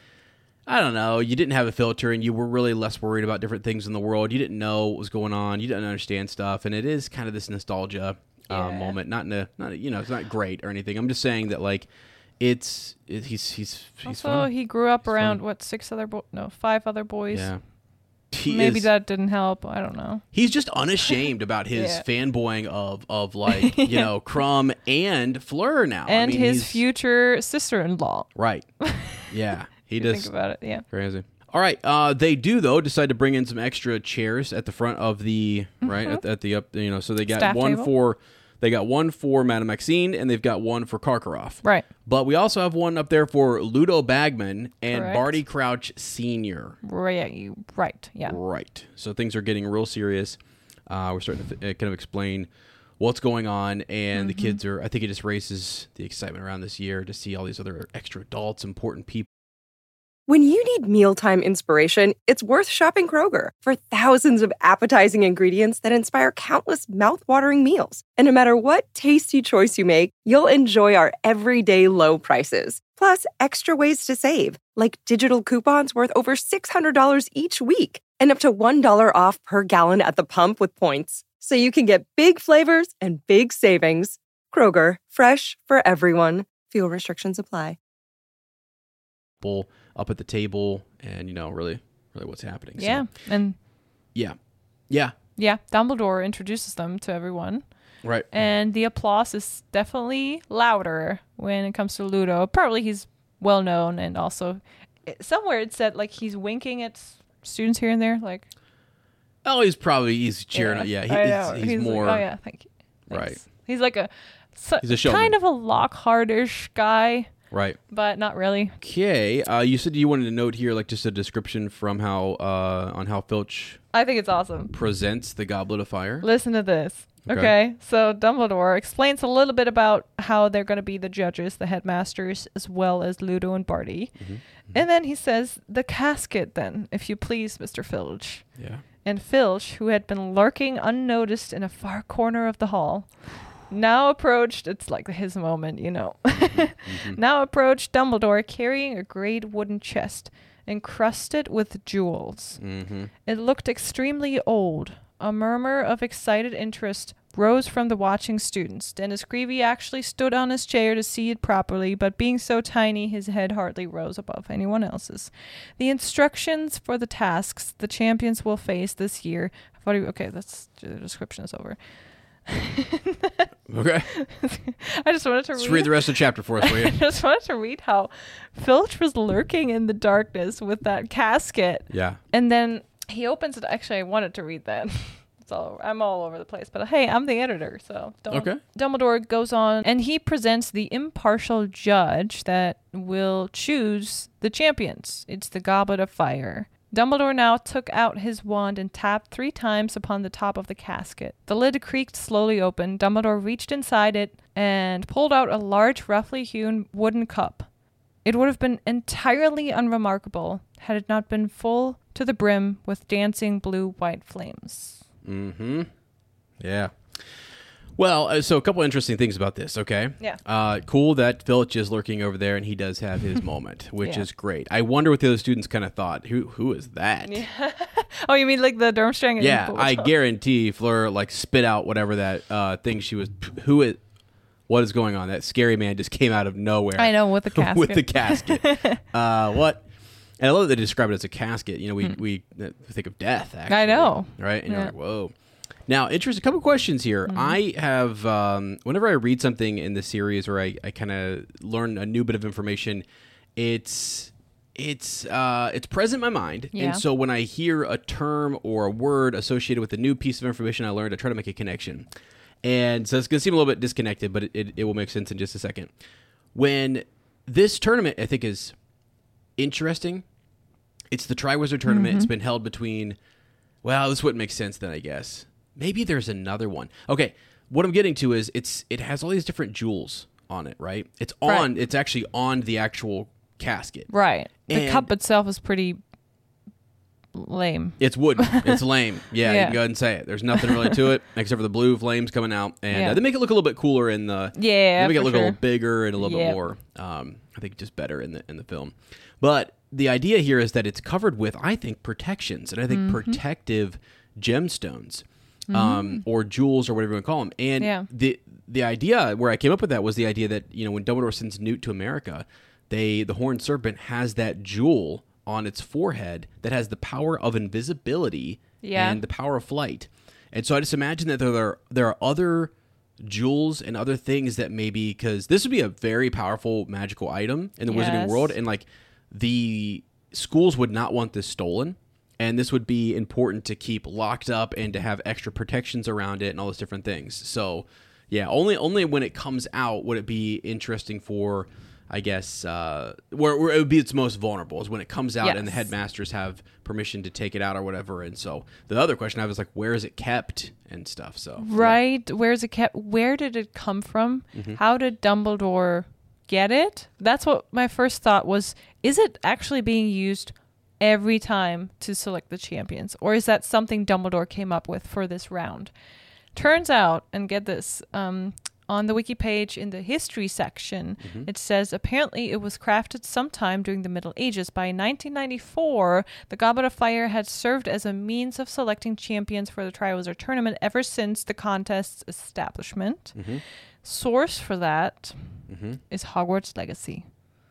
I don't know, you didn't have a filter and you were really less worried about different things in the world. You didn't know what was going on. You didn't understand stuff. And it is kind of this nostalgia uh, Yeah. moment. Not in a, not, you know, it's not great or anything. I'm just saying that, like, it's, it, he's, he's, he's Also, funny. he grew up He's around funny. what six other bo- no five other boys. Yeah. He Maybe is, that didn't help. I don't know. he's just unashamed about his Yeah. fanboying of, of like, you know, Crumb and Fleur now. I And mean, his he's- future sister-in-law. Right. Yeah. He If you does. think about it, yeah. Crazy. All right, uh, they do though decide to bring in some extra chairs at the front of the right at, at the up. You know, so they got Staff one table? for they got one for Madame Maxine, and they've got one for Karkaroff. Right. But we also have one up there for Ludo Bagman and Correct. Barty Crouch Senior. Right. You, right. Yeah. Right. So things are getting real serious. Uh, we're starting to uh, kind of explain what's going on, and Mm-hmm. the kids are. I think it just raises the excitement around this year to see all these other extra adults, important people. When you need mealtime inspiration, it's worth shopping Kroger for thousands of appetizing ingredients that inspire countless mouthwatering meals. And no matter what tasty choice you make, you'll enjoy our everyday low prices. Plus, extra ways to save, like digital coupons worth over six hundred dollars each week and up to one dollar off per gallon at the pump with points. So you can get big flavors and big savings. Kroger, fresh for everyone. Fuel restrictions apply. Up at the table, and you know, really, really what's happening. Yeah. So, And yeah, yeah, yeah, Dumbledore introduces them to everyone. right. And the applause is definitely louder when it comes to Ludo. Probably he's well known, and also it- somewhere it said like he's winking at s- students here and there. Like, Oh, he's probably he's cheering. Yeah, he, I he's, know. he's, like, more oh yeah, thank you. Right. Thanks. He's like a so, He's a showman. kind of a Lockhart-ish guy, right. but not really. Okay, uh, you said you wanted a note here, like just a description from how uh, on how Filch I think it's awesome. presents the Goblet of Fire. Listen to this. Okay. Okay. So Dumbledore explains a little bit about how they're going to be the judges, the headmasters, as well as Ludo and Barty. Mm-hmm. And then he says, the casket then, if you please, Mister Filch. Yeah. And Filch, who had been lurking unnoticed in a far corner of the hall, now approached, it's like his moment, you know, Mm-hmm. now approached Dumbledore carrying a great wooden chest encrusted with jewels. Mm-hmm. It looked extremely old. A murmur of excited interest rose from the watching students. Dennis Greavy actually stood on his chair to see it properly, but being so tiny, his head hardly rose above anyone else's. The instructions for the tasks the champions will face this year. I thought he, okay, that's the description is over. Okay. I just wanted to Let's read, read the rest of the chapter for us, will I you? just wanted to read how Filch was lurking in the darkness with that casket. Yeah. And then he opens it. Actually, I wanted to read that. It's all I'm all over the place, but hey, I'm the editor, so don't. Okay. Dumbledore goes on, and he presents the impartial judge that will choose the champions. It's the Goblet of Fire. Dumbledore now took out his wand and tapped three times upon the top of the casket. The lid creaked slowly open. Dumbledore reached inside it and pulled out a large, roughly hewn wooden cup. It would have been entirely unremarkable had it not been full to the brim with dancing blue-white flames. Mm-hmm. Yeah. Well, uh, so a couple interesting things about this, okay? Yeah. Uh, cool that Filch is lurking over there and he does have his moment, which Yeah. is great. I wonder what the other students kind of thought. Who Who is that? Yeah. Oh, you mean like the Durmstrang? Yeah, I guarantee Fleur like spit out whatever that uh, thing she was. Who is? What is going on? That scary man just came out of nowhere. I know, with the casket. with the casket. uh, what? And I love that they describe it as a casket. You know, we Hmm. we uh, think of death. Actually, I know. right? And Yeah. you're like, whoa. Now, interesting. A couple questions here. Mm-hmm. I have, um, whenever I read something in the series or I, I kind of learn a new bit of information, it's it's uh, it's present in my mind. Yeah. And so when I hear a term or a word associated with a new piece of information I learned, I try to make a connection. And so it's going to seem a little bit disconnected, but it, it, it will make sense in just a second. When this tournament, I think, is interesting, it's the Triwizard Tournament. Mm-hmm. It's been held between, well, this wouldn't make sense then, I guess. Maybe there's another one. Okay, what I'm getting to is it's it has all these different jewels on it, right? It's on. Right. It's actually on the actual casket. Right. The And- cup itself is pretty lame. It's wooden. It's lame. Yeah, you Yeah. can go ahead and say it. There's nothing really to it except for the blue flames coming out, and Yeah. uh, they make it look a little bit cooler in the. Yeah, they make it for look a sure. little bigger and a little bit Yep. more. Um, I think just better in the in the film, but the idea here is that it's covered with, I think, protections and I think Mm-hmm. protective gemstones, um, or jewels or whatever you want to call them. And Yeah. the the idea where I came up with that was the idea that, you know, when Dumbledore sends Newt to America, they the Horned Serpent has that jewel on its forehead that has the power of invisibility Yeah. and the power of flight. And so I just imagine that there are there are other jewels and other things that maybe, because this would be a very powerful magical item in the wizarding Yes. world, and like the schools would not want this stolen, and this would be important to keep locked up and to have extra protections around it and all those different things. So yeah, only only when it comes out would it be interesting for, I guess, uh, where, where it would be its most vulnerable is when it comes out and the Yes. headmasters have permission to take it out or whatever. And so the other question I have is like, where is it kept and stuff? So yeah. Right. Where's it kept? Where did it come from? Mm-hmm. How did Dumbledore get it? That's what my first thought was. Is it actually being used every time to select the champions? Or is that something Dumbledore came up with for this round? Turns out, and get this, um, on the wiki page in the history section, Mm-hmm. it says apparently it was crafted sometime during the Middle Ages. By nineteen ninety-four, the Goblet of Fire had served as a means of selecting champions for the Triwizard Tournament ever since the contest's establishment. Mm-hmm. Source for that Mm-hmm. is Hogwarts Legacy.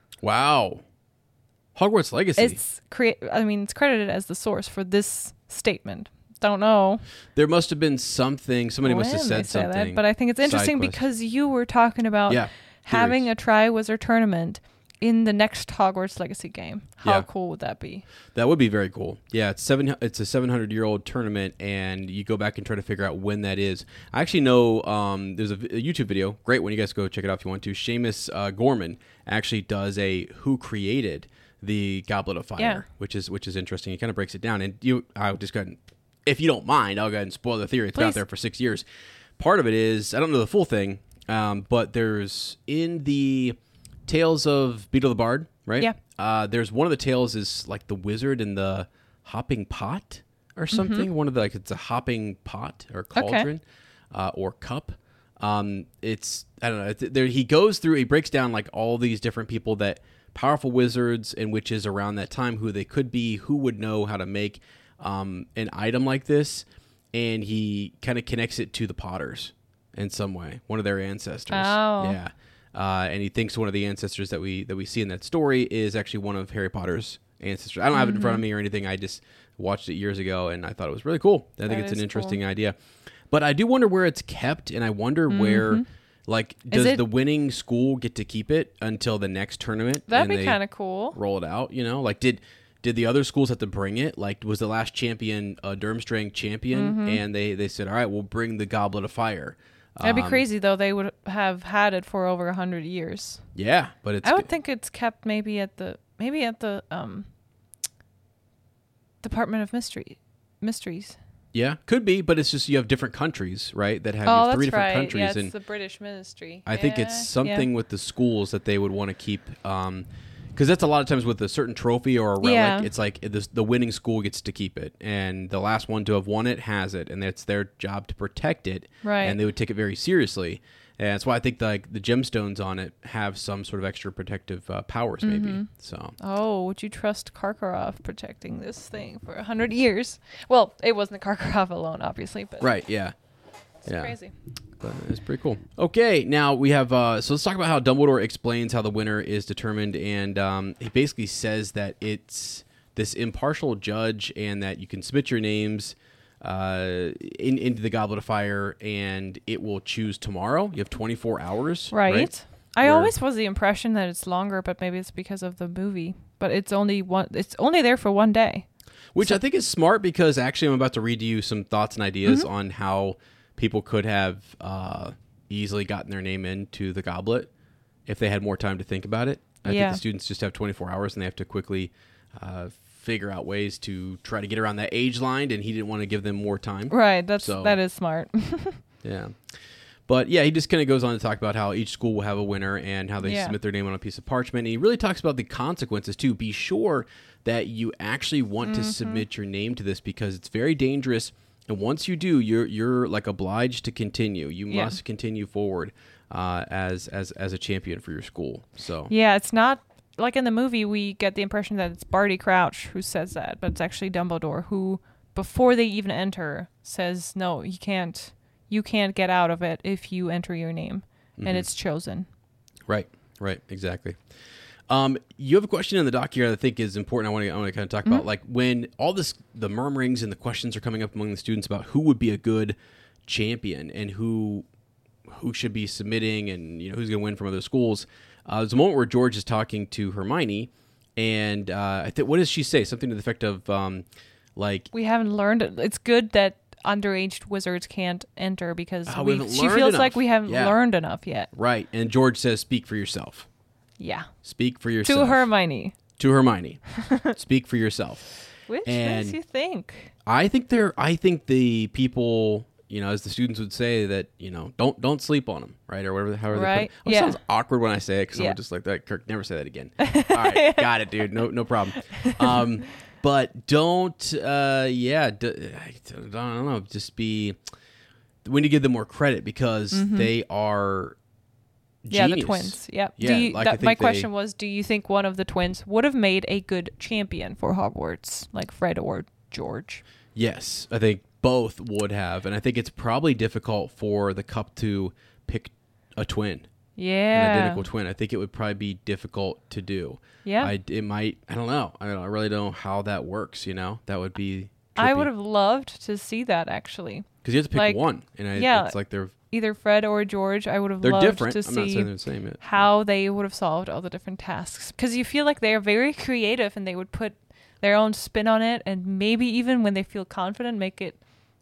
Wow. Hogwarts Legacy. It's crea- I mean, it's credited as the source for this statement. Don't know. There must have been something. Somebody must have when said they say something. that, but I think it's interesting side quest. because you were talking about Yeah, having theories. a Triwizard Tournament in the next Hogwarts Legacy game. How Yeah. cool would that be? That would be very cool. Yeah, it's seven. It's a seven hundred year old tournament, and you go back and try to figure out when that is. I actually know. Um, there's a, v- a YouTube video, great one. You guys go check it out if you want to. Seamus uh, Gorman actually does a who created the Goblet of Fire, Yeah. which is which is interesting. He kind of breaks it down, and you. I would just go ahead and, if you don't mind, I'll go ahead and spoil the theory. It's been out Please. there for six years. Part of it is I don't know the full thing, um, but there's in the Tales of Beetle the Bard, right? Yeah. Uh, there's one of the tales is like the wizard in the hopping pot or something. One of the like it's a hopping pot or cauldron uh, or cup. Um, it's I don't know. It's, there he goes through. He breaks down like all these different people that powerful wizards and witches around that time, who they could be, who would know how to make um, an item like this, and he kind of connects it to the Potters in some way, one of their ancestors. Oh. Yeah. Uh, and he thinks one of the ancestors that we that we see in that story is actually one of Harry Potter's ancestors. I don't have it in front of me or anything. I just watched it years ago, and I thought it was really cool. I think That it's an is interesting cool. idea. But I do wonder where it's kept, and I wonder where, like, does it- the winning school get to keep it until the next tournament? That'd and be they kind of cool. roll it out. You know, like did did the other schools have to bring it? Like, was the last champion a Durmstrang champion? Mm-hmm. And they, they said, all right, we'll bring the Goblet of Fire. That'd be Um, crazy, though. They would have had it for over a hundred years. Yeah, but it's I would think it's kept maybe at the maybe at the um, Department of Mystery Mysteries. yeah, could be, but it's just you have different countries, right? That have Oh, you have that's three different right. countries, Yeah, it's and the British Ministry. I think Yeah, it's something yeah. with the schools that they would want to keep, um, because that's a lot of times with a certain trophy or a relic. Yeah. It's like the, the winning school gets to keep it, and the last one to have won it has it, and it's their job to protect it. Right. And they would take it very seriously, and that's why I think the, like the gemstones on it have some sort of extra protective uh, powers, maybe. Mm-hmm. So Oh, would you trust Karkaroff protecting this thing for a hundred years? Well, it wasn't Karkaroff alone, obviously, but right, yeah, it's yeah. crazy. But it's pretty cool. Okay, now we have. Uh, so let's talk about how Dumbledore explains how the winner is determined, and um, he basically says that it's this impartial judge, and that you can submit your names uh, in, into the Goblet of Fire, and it will choose tomorrow. You have twenty-four hours, Right. right? I Where- always was the impression that it's longer, but maybe it's because of the movie. But it's only one. It's only there for one day. Which I think is smart because actually I'm about to read to you some thoughts and ideas Mm-hmm. on how people could have uh, easily gotten their name into the goblet if they had more time to think about it. I Yeah. think the students just have twenty-four hours and they have to quickly uh, figure out ways to try to get around that age line, and he didn't want to give them more time. Right. That's So- that is smart. Yeah. But yeah, he just kind of goes on to talk about how each school will have a winner and how they Yeah. submit their name on a piece of parchment. And he really talks about the consequences too. Be sure that you actually want Mm-hmm. to submit your name to this because it's very dangerous. And once you do, you're you're like obliged to continue. You Yeah. must continue forward uh, as as as a champion for your school. So Yeah, it's not like in the movie. We get the impression that it's Barty Crouch who says that, but it's actually Dumbledore who, before they even enter, says, "No, you can't. You can't get out of it if you enter your name, Mm-hmm. and it's chosen." right, right, exactly. Um, you have a question in the doc here that I think is important. I want to I want to kind of talk about like when all this the murmurings and the questions are coming up among the students about who would be a good champion and who who should be submitting and you know who's going to win from other schools. Uh, there's a moment where George is talking to Hermione, and uh, I think what does she say? Something to the effect of um, like We haven't learned it. It's good that underage wizards can't enter because Oh, we we, haven't she learned feels enough. like we haven't Yeah. learned enough yet. right, and George says, "Speak for yourself. Yeah. Speak for yourself." To Hermione. To Hermione, speak for yourself. Which And- makes you think. I think they're. I think the people, you know, as the students would say, that you know, don't don't sleep on them, right, or whatever. However, Right, they put it. Oh, it yeah. sounds awkward when I say it because Yeah. I'm just like that. Kirk, never say that again. All right, got it, dude. No, no problem. Um, but don't. Uh, yeah, d- I don't know. Just be. We need to give them more credit because they are. Yeah, the genius. twins. Yep. Yeah, do you, like, I that, think my they- question was, do you think one of the twins would have made a good champion for Hogwarts, like Fred or George? Yes, I think both would have, and I think it's probably difficult for the cup to pick a twin. Yeah. An identical twin. I think it would probably be difficult to do. Yeah. I, it might. I don't know. I, don't, I really don't know how that works. You know, that would be. I would have loved to see that actually. because you have to pick like, one, and I, yeah. it's like they're Either Fred or George, I would have they're loved different. to I'm not see saying they're the same. It- how they would have solved all the different tasks. Because you feel like they are very creative and they would put their own spin on it, and maybe even when they feel confident, make it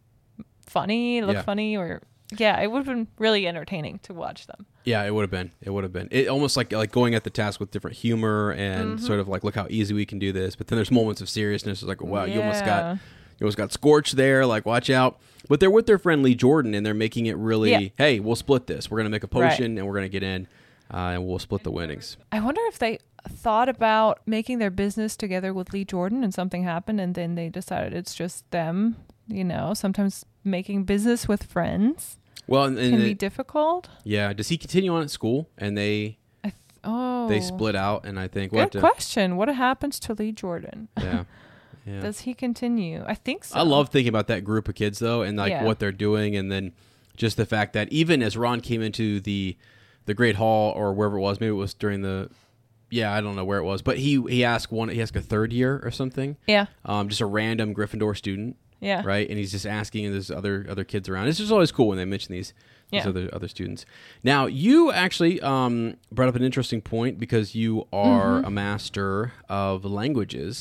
funny, look Yeah. funny, or yeah, it would have been really entertaining to watch them. Yeah, it would have been. It would have been. It almost like like going at the task with different humor and Mm-hmm. sort of like, look how easy we can do this. But then there's moments of seriousness. It's like, wow, you almost got Yeah. you almost got scorched there. Like, watch out. But they're with their friend Lee Jordan, and they're making it really. Yeah. Hey, we'll split this. We're gonna make a Right. potion, and we're gonna get in, uh, and we'll split the winnings. I wonder if they thought about making their business together with Lee Jordan and something happened and then they decided it's just them. You know, sometimes making business with friends Well, and, and can it- be difficult. yeah. Does he continue on at school? And they I th- oh, they split out, and I think Good what? the- question. What happens to Lee Jordan? Yeah. Yeah. Does he continue? I think so. I love thinking about that group of kids though, and like Yeah. what they're doing, and then just the fact that even as Ron came into the the Great Hall or wherever it was, maybe it was during the, yeah, I don't know where it was, but he he asked one, he asked a third year or something, Yeah. um, just a random Gryffindor student, Yeah. Right. And he's just asking, and there's other other kids around. It's just always cool when they mention these, these Yeah. other other students. Now, you actually um, brought up an interesting point because you are Mm-hmm. a master of languages.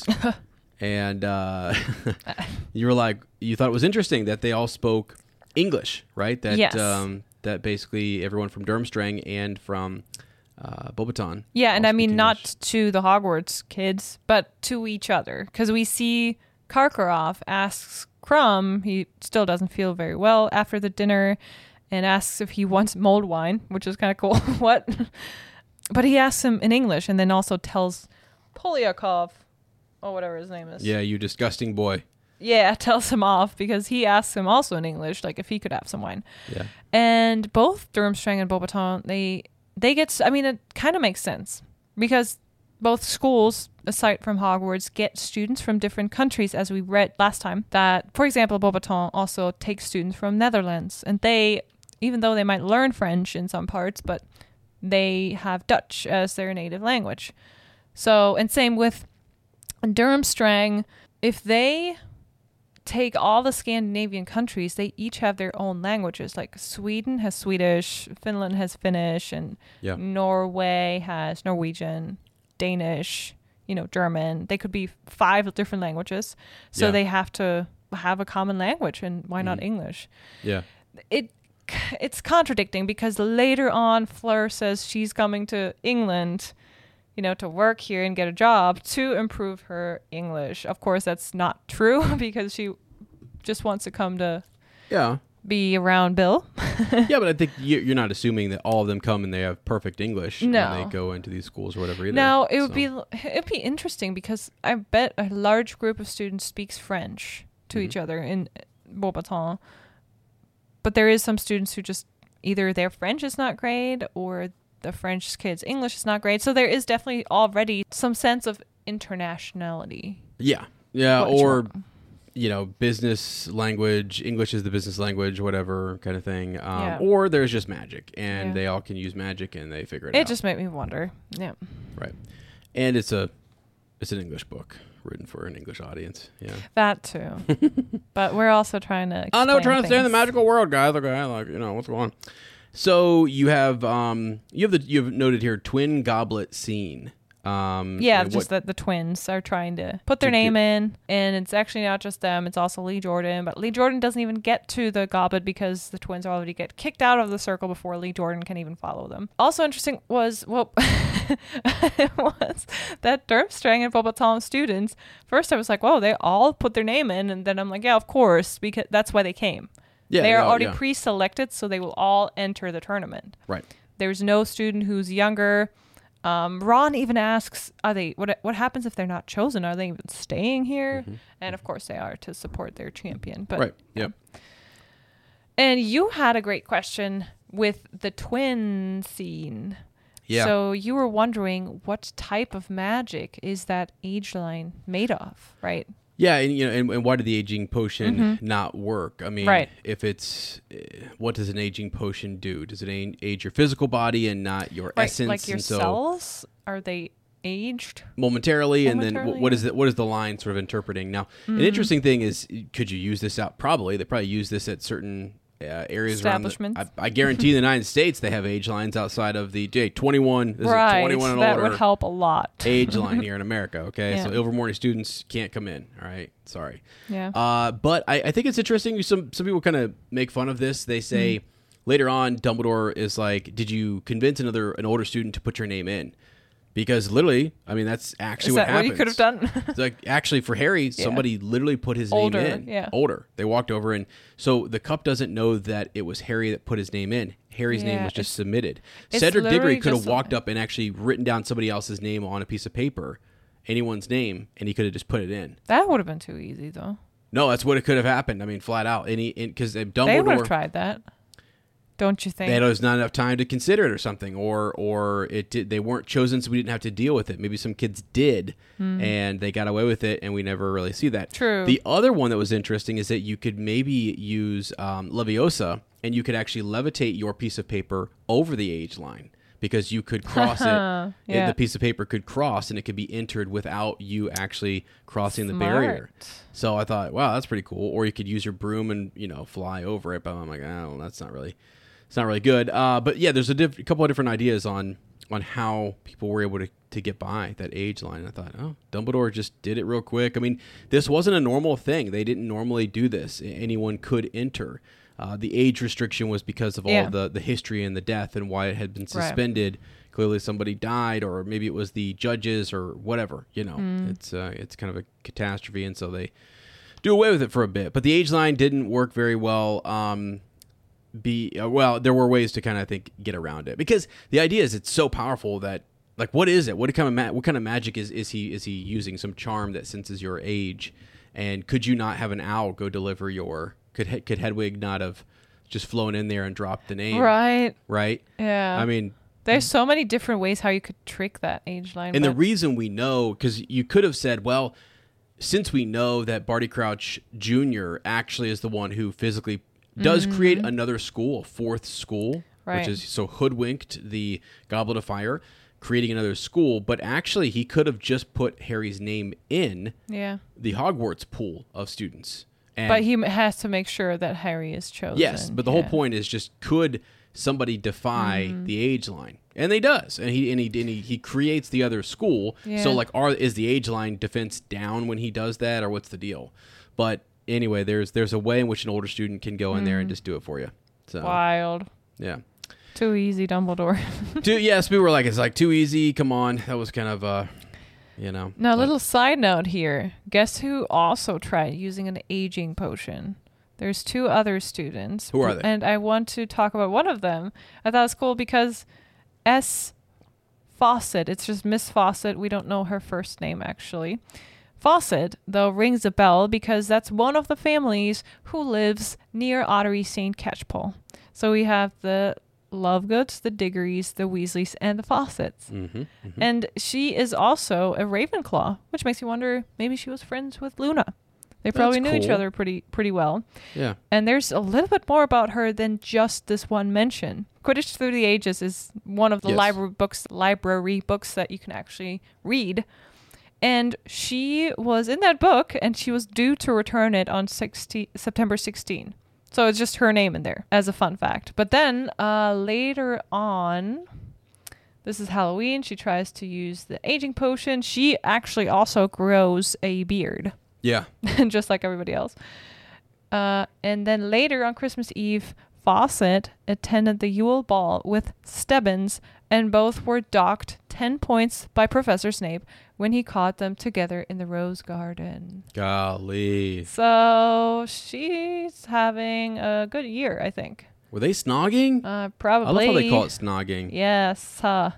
And uh, you were like, you thought it was interesting that they all spoke English, right? That Yes. um, that basically everyone from Durmstrang and from uh, Beauxbaton. Yeah, and all I mean speak not English. to the Hogwarts kids, but to each other. Because we see Karkaroff asks Crumb, he still doesn't feel very well after the dinner, and asks if he wants mulled wine, which is kind of cool. What? But he asks him in English, and then also tells Polyakov, or whatever his name is. Yeah, you disgusting boy. Yeah, tells him off because he asks him also in English, like if he could have some wine. Yeah. And both Durmstrang and Beauxbaton, they they get. s- I mean, it kind of makes sense because both schools, aside from Hogwarts, get students from different countries, as we read last time. That, for example, Beauxbaton also takes students from Netherlands, and they, even though they might learn French in some parts, but they have Dutch as their native language. So, and same with Durmstrang. If they take all the Scandinavian countries, they each have their own languages. Like Sweden has Swedish, Finland has Finnish, and Yeah. Norway has Norwegian, Danish, you know, German. They could be five different languages. So Yeah. they have to have a common language, and why not Mhm. English? Yeah. It it's contradicting because later on Fleur says she's coming to England, you know, to work here and get a job to improve her English. Of course, that's not true because she just wants to come to Yeah. be around Bill. Yeah, but I think you- you're not assuming that all of them come and they have perfect English No. when they go into these schools or whatever either. Now, it would So, be it'd be interesting because I bet a large group of students speaks French to Mhm. each other in Beauxbaton. But there is some students who just either their French is not great or the French kids' English is not great. So there is definitely already some sense of internationality. Yeah. Yeah. What is Or, wrong? you know, business language, English is the business language, whatever kind of thing. Um, Yeah. Or there's just magic and Yeah. they all can use magic and they figure it, It out. just made me wonder. Yeah. Right. And it's a it's an English book written for an English audience. Yeah. That too. But we're also trying to I know, explain trying to stay in the things. magical world, guys. Okay, like you know what's going on. So you have um you have the you have noted here twin goblet scene. Um, Yeah, and just what- that the twins are trying to put their To name do- in, and it's actually not just them, it's also Lee Jordan, but Lee Jordan doesn't even get to the goblet because the twins already get kicked out of the circle before Lee Jordan can even follow them. Also interesting was, well, it was that Durmstrang and Beauxbaton students, first I was like, whoa, they all put their name in, and then I'm like, yeah, of course, because that's why they came. yeah, they are yeah, already yeah. pre-selected, so they will all enter the tournament. Right. There's no student who's younger. Um, Ron even asks, "Are they? What? What happens if they're not chosen? Are they even staying here?" Mhm. And of course, they are to support their champion. But Right. Yep. And you had a great question with the twin scene. Yeah. So you were wondering what type of magic is that age line made of, right? Yeah, and you know, and, and why did the aging potion Mhm. not work? I mean, Right. if it's uh, what does an aging potion do? Does it a- age your physical body and not your Right. essence? Like your and so cells, are they aged? momentarily, and then Momentarily, wh- what yeah. is the, what is the line sort of interpreting? Now, an Mhm. interesting thing is, could you use this out? Probably, they probably use this at certain uh, areas around the, Establishments. I, I guarantee the United States they have age lines outside of the J twenty-one. This right. is twenty-one and that older. would help a lot. Age line here in America. Okay, Yeah. so Ilvermorny students can't come in. All right, sorry. Yeah. Uh, but I, I think it's interesting. Some some people kind of make fun of this. They say Mm-hmm. later on, Dumbledore is like, "Did you convince another an older student to put your name in?" Because literally, I mean, that's actually Is what that what happens. you could have done? It's like actually for Harry, somebody literally put his Older, name in. yeah. Older. They walked over, and so the cup doesn't know that it was Harry that put his name in. Harry's name Yeah, was just it's- submitted. it's Cedric Diggory literally could have just walked a- up and actually written down somebody else's name on a piece of paper, anyone's name, and he could have just put it in. That would have been too easy, though. No, that's what it could have happened. I mean, flat out. Any because They would Dumbledore, have tried that. Don't you think? they had was not enough time to consider it or something, or or it did. They weren't chosen, so we didn't have to deal with it. Maybe some kids did, and they got away with it, and we never really see that. Hmm. True. The other one that was interesting is that you could maybe use um, Leviosa, and you could actually levitate your piece of paper over the age line. because you could cross it. Yeah. And the piece of paper could cross, and it could be entered without you actually crossing Smart. the barrier. So I thought, wow, that's pretty cool. Or you could use your broom and, you know, fly over it. But I'm like, oh, that's not really, it's not really good. Uh, but yeah, there's a, diff- a couple of different ideas on on how people were able to, to get by that age line. I thought, oh, Dumbledore just did it real quick. I mean, this wasn't a normal thing. They didn't normally do this. Anyone could enter. Uh, the age restriction was because of all Yeah. the, the history and the death and why it had been suspended. Right. Clearly somebody died, or maybe it was the judges or whatever. You know, mm. it's uh, it's kind of a catastrophe, and so they do away with it for a bit. But the age line didn't work very well. Um, be uh, well, there were ways to kind of, I think, get around it, because the idea is it's so powerful that, like, what is it? What kind of ma- what kind of magic is, is he is he using? Some charm that senses your age, and could you not have an owl go deliver your? Could could Hedwig not have just flown in there and dropped the name? Right. Right. Yeah. I mean, there's so many different ways how you could trick that age line. And the reason we know, because you could have said, well, since we know that Barty Crouch Junior actually is the one who physically does mm-hmm. create another school, a fourth school, right. which is so hoodwinked the Goblet of Fire, creating another school, but actually he could have just put Harry's name in yeah. the Hogwarts pool of students. And but he has to make sure that Harry is chosen. Yes, but the yeah. whole point is just, could somebody defy mm-hmm. the age line? And he does, and he and he and he, he creates the other school. Yeah. So like, are is the age line defense down when he does that, or what's the deal? But anyway, there's there's a way in which an older student can go in mm. there and just do it for you. So wild. Yeah. Too easy, Dumbledore. too yes, we were like, it's like too easy. Come on, that was kind of uh. You know. Now, a but. little side note here. Guess who also tried using an aging potion? There's two other students. Who are they? And I want to talk about one of them. I thought it was cool because S. Fawcett, it's just Miss Fawcett. We don't know her first name, actually. Fawcett, though, rings a bell because that's one of the families who lives near Ottery Saint Catchpole. So we have the Lovegoods, the Diggorys, the Weasleys, and the Fawcetts. Mm-hmm, mm-hmm. And she is also a Ravenclaw, which makes you wonder, maybe she was friends with Luna. They probably That's knew cool. each other pretty pretty well. Yeah. And there's a little bit more about her than just this one mention. Quidditch Through the Ages is one of the yes. library books library books that you can actually read. And she was in that book, and she was due to return it on September sixteenth. So it's just her name in there as a fun fact. But then uh, later on, this is Halloween. She tries to use the aging potion. She actually also grows a beard. Yeah. Just like everybody else. Uh, and then later on Christmas Eve, Fawcett attended the Yule Ball with Stebbins, and both were docked ten points by Professor Snape when he caught them together in the Rose Garden. Golly. So she's having a good year, I think. Were they snogging? Uh, probably. I love how they call it snogging. Yes. Huh.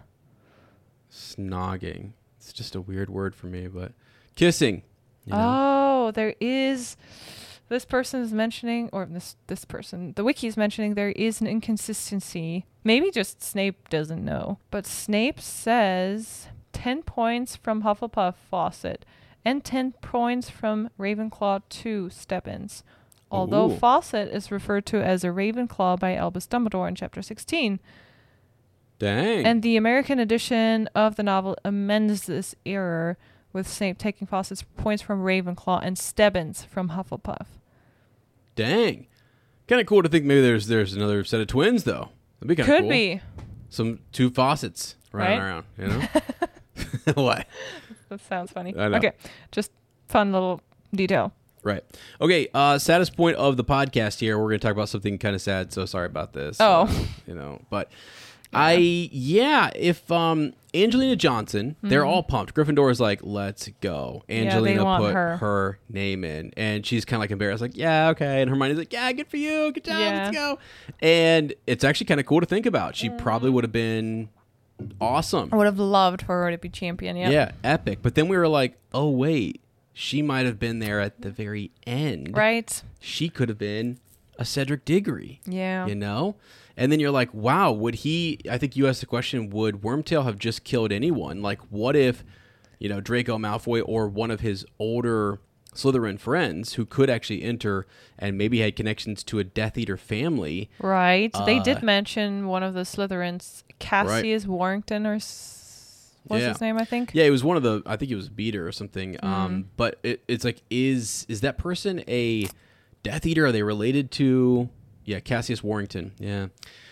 Snogging. It's just a weird word for me, but kissing. You know? Oh, there is... This person is mentioning, or this this person, the wiki is mentioning there is an inconsistency. Maybe just Snape doesn't know. But Snape says ten points from Hufflepuff Fawcett and ten points from Ravenclaw to Stebbins. Although Ooh. Fawcett is referred to as a Ravenclaw by Albus Dumbledore in chapter sixteen. Dang. And the American edition of the novel amends this error, with Snape taking Fawcett's points from Ravenclaw and Stebbins from Hufflepuff. Dang. Kind of cool to think maybe there's there's another set of twins, though. That'd be kind of cool. Could be. Some two Fawcetts running right? around, you know? What? That sounds funny. I know. Okay. Just fun little detail. Right. Okay, uh, saddest point of the podcast here. We're going to talk about something kind of sad, so sorry about this. Oh. Uh, you know, but... Yeah. I yeah, if um Angelina Johnson, mm-hmm. they're all pumped. Gryffindor is like, let's go. Angelina yeah, put her. her name in, and she's kind of like embarrassed, like, yeah, okay. And Hermione's like, yeah, good for you, good job, yeah. let's go. And it's actually kind of cool to think about. She mm. probably would have been awesome. I would have loved for her to be champion. Yeah, yeah, epic. But then we were like, oh wait, she might have been there at the very end. Right. She could have been a Cedric Diggory. Yeah. You know. And then you're like, wow, would he, I think you asked the question, would Wormtail have just killed anyone? Like, what if, you know, Draco Malfoy or one of his older Slytherin friends who could actually enter and maybe had connections to a Death Eater family. Right. Uh, they did mention one of the Slytherins, Cassius right. Warrington, or s- what's yeah. his name, I think? Yeah, it was one of the, I think it was Beater or something. Mm. Um, but it, it's like, is is that person a Death Eater? Are they related to, yeah, Cassius Warrington. Yeah.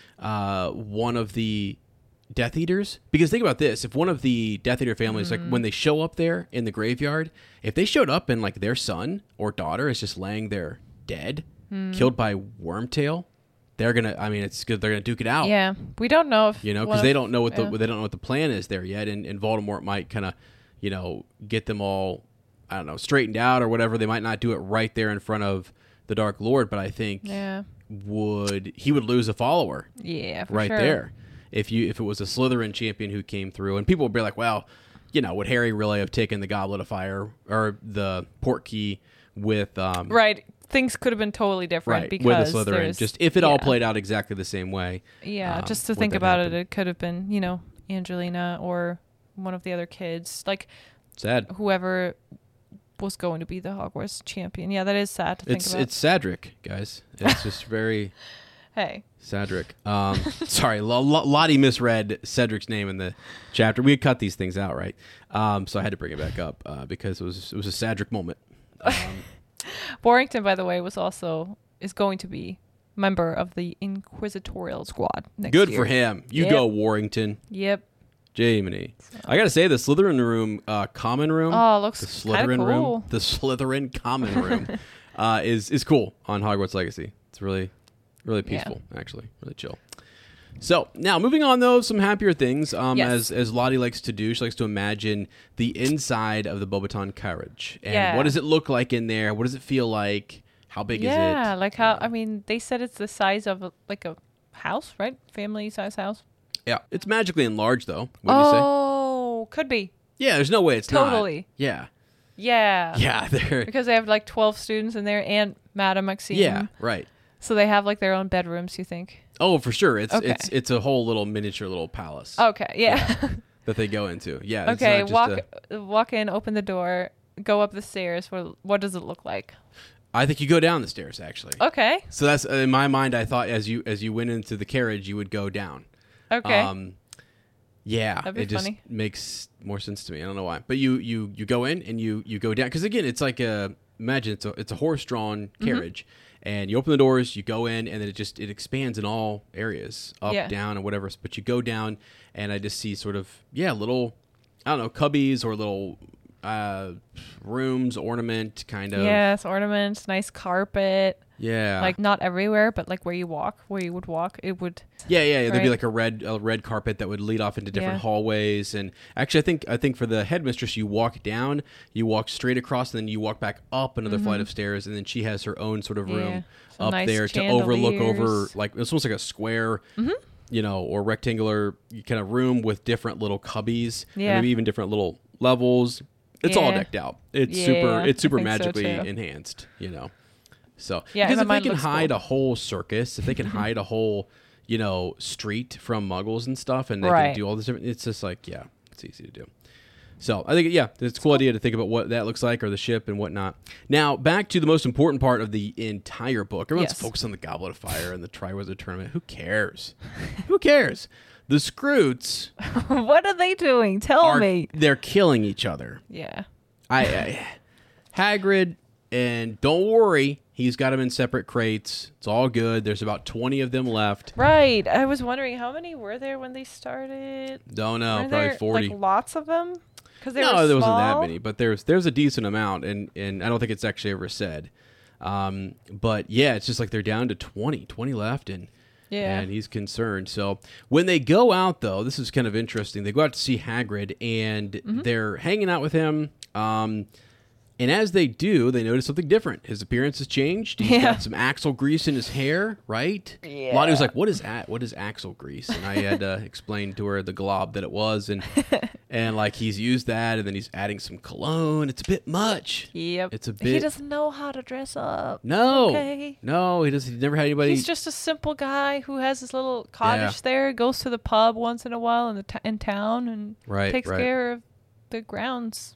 Uh, one of the Death Eaters? Because think about this. If one of the Death Eater families, mm. like when they show up there in the graveyard, if they showed up and like their son or daughter is just laying there dead, mm. killed by Wormtail, they're going to, I mean, it's good. They're going to duke it out. Yeah. We don't know if, you know, because they don't know what the, yeah. they don't know what the plan is there yet. And, and Voldemort might kind of, you know, get them all, I don't know, straightened out or whatever. They might not do it right there in front of the Dark Lord, but I think yeah. would, he would lose a follower. Yeah, for right sure. there. If you if it was a Slytherin champion who came through, and people would be like, well, you know, would Harry really have taken the Goblet of Fire or the Portkey with um right? Things could have been totally different right, because with a Slytherin. Just if it yeah. all played out exactly the same way. Yeah, um, just to would think that about happen? it, it could have been, you know, Angelina or one of the other kids, like sad. Whoever was going to be the Hogwarts champion. Yeah, that is sad to think It's about. it's Cedric, guys. It's just very. Hey. Cedric. Um, sorry, L- L- Lottie misread Cedric's name in the chapter. We had cut these things out, right? Um, so I had to bring it back up uh, because it was it was a Cedric moment. Um, Warrington, by the way, was also is going to be member of the Inquisitorial Squad next good year. for him. You Yep. go, Warrington. Yep. Jiminy. So. I gotta say, the Slytherin room, uh, common room. Oh, looks the Slytherin cool. room. The Slytherin common room uh, is is cool on Hogwarts Legacy. It's really. Really peaceful, yeah. actually. Really chill. So, now, moving on, though, some happier things. Um, yes. As as Lottie likes to do, she likes to imagine the inside of the Beauxbaton carriage. And yeah. what does it look like in there? What does it feel like? How big yeah, is it? Yeah, like how, I mean, they said it's the size of, a, like, a house, right? Family-size house. Yeah. It's magically enlarged, though. What do you say? Oh, could be. Yeah, there's no way it's not. Totally. Yeah. Yeah. Yeah, they're... Because they have, like, twelve students in there and Madame Maxime. Yeah, right. So they have like their own bedrooms, you think? Oh, for sure. It's okay. it's it's a whole little miniature little palace. Okay, yeah. yeah that they go into. Yeah. It's okay, not just walk a... walk in, open the door, go up the stairs. What what does it look like? I think you go down the stairs, actually. Okay. So that's in my mind. I thought as you as you went into the carriage, you would go down. Okay. Um, yeah, That'd be it just funny. makes more sense to me. I don't know why, but you you you go in and you you go down because again, it's like a imagine it's a it's a horse drawn carriage. Mm-hmm. And you open the doors, you go in, and then it just it expands in all areas, up, yeah. down, and whatever. But you go down, and I just see sort of yeah, little I don't know cubbies or little uh, rooms, ornament kind of. Yes, ornaments, nice carpet. Yeah, like not everywhere, but like where you walk, where you would walk, it would. Yeah, yeah, yeah. Right? There'd be like a red, a red carpet that would lead off into different yeah. hallways. And actually, I think, I think for the headmistress, you walk down, you walk straight across, and then you walk back up another mm-hmm. flight of stairs, and then she has her own sort of room yeah. up nice there to overlook over, like it's almost like a square. Mm-hmm. You know, or rectangular kind of room with different little cubbies, yeah. and maybe even different little levels. It's yeah. all decked out. It's yeah, super. It's super magically so enhanced. You know. So yeah, because if they can hide cool. a whole circus, if they can hide a whole, you know, street from Muggles and stuff, and they right. can do all this different, it's just like yeah, it's easy to do. So I think yeah, it's a cool idea to think about what that looks like or the ship and whatnot. Now back to the most important part of the entire book. Everyone's yes. focused on the Goblet of Fire and the Triwizard Tournament. Who cares? Who cares? The Scroots. What are they doing? Tell are, me. They're killing each other. Yeah. I, I Hagrid, and don't worry, he's got them in separate crates. It's all good. There's about twenty of them left. Right. I was wondering how many were there when they started. Don't know. Were Probably there, forty. Like lots of them. Because they no, were there small? wasn't that many, but there's there's a decent amount, and and I don't think it's actually ever said. Um, but yeah, it's just like they're down to twenty, twenty left, and. Yeah. And he's concerned. So when they go out, though, this is kind of interesting. They go out to see Hagrid, and mm-hmm. they're hanging out with him. Um, and as they do, they notice something different. His appearance has changed. He's yeah. got some axle grease in his hair, right? Yeah. Lottie was like, "What is a- what is axle grease?" And I had to explain to her the glob that it was, and and like he's used that, and then he's adding some cologne. It's a bit much. Yep. It's a bit. He doesn't know how to dress up. No. Okay. No, he doesn't. He's never had anybody. He's just a simple guy who has his little cottage Yeah. there, goes to the pub once in a while in the t- in town, and right, takes right. care of the grounds.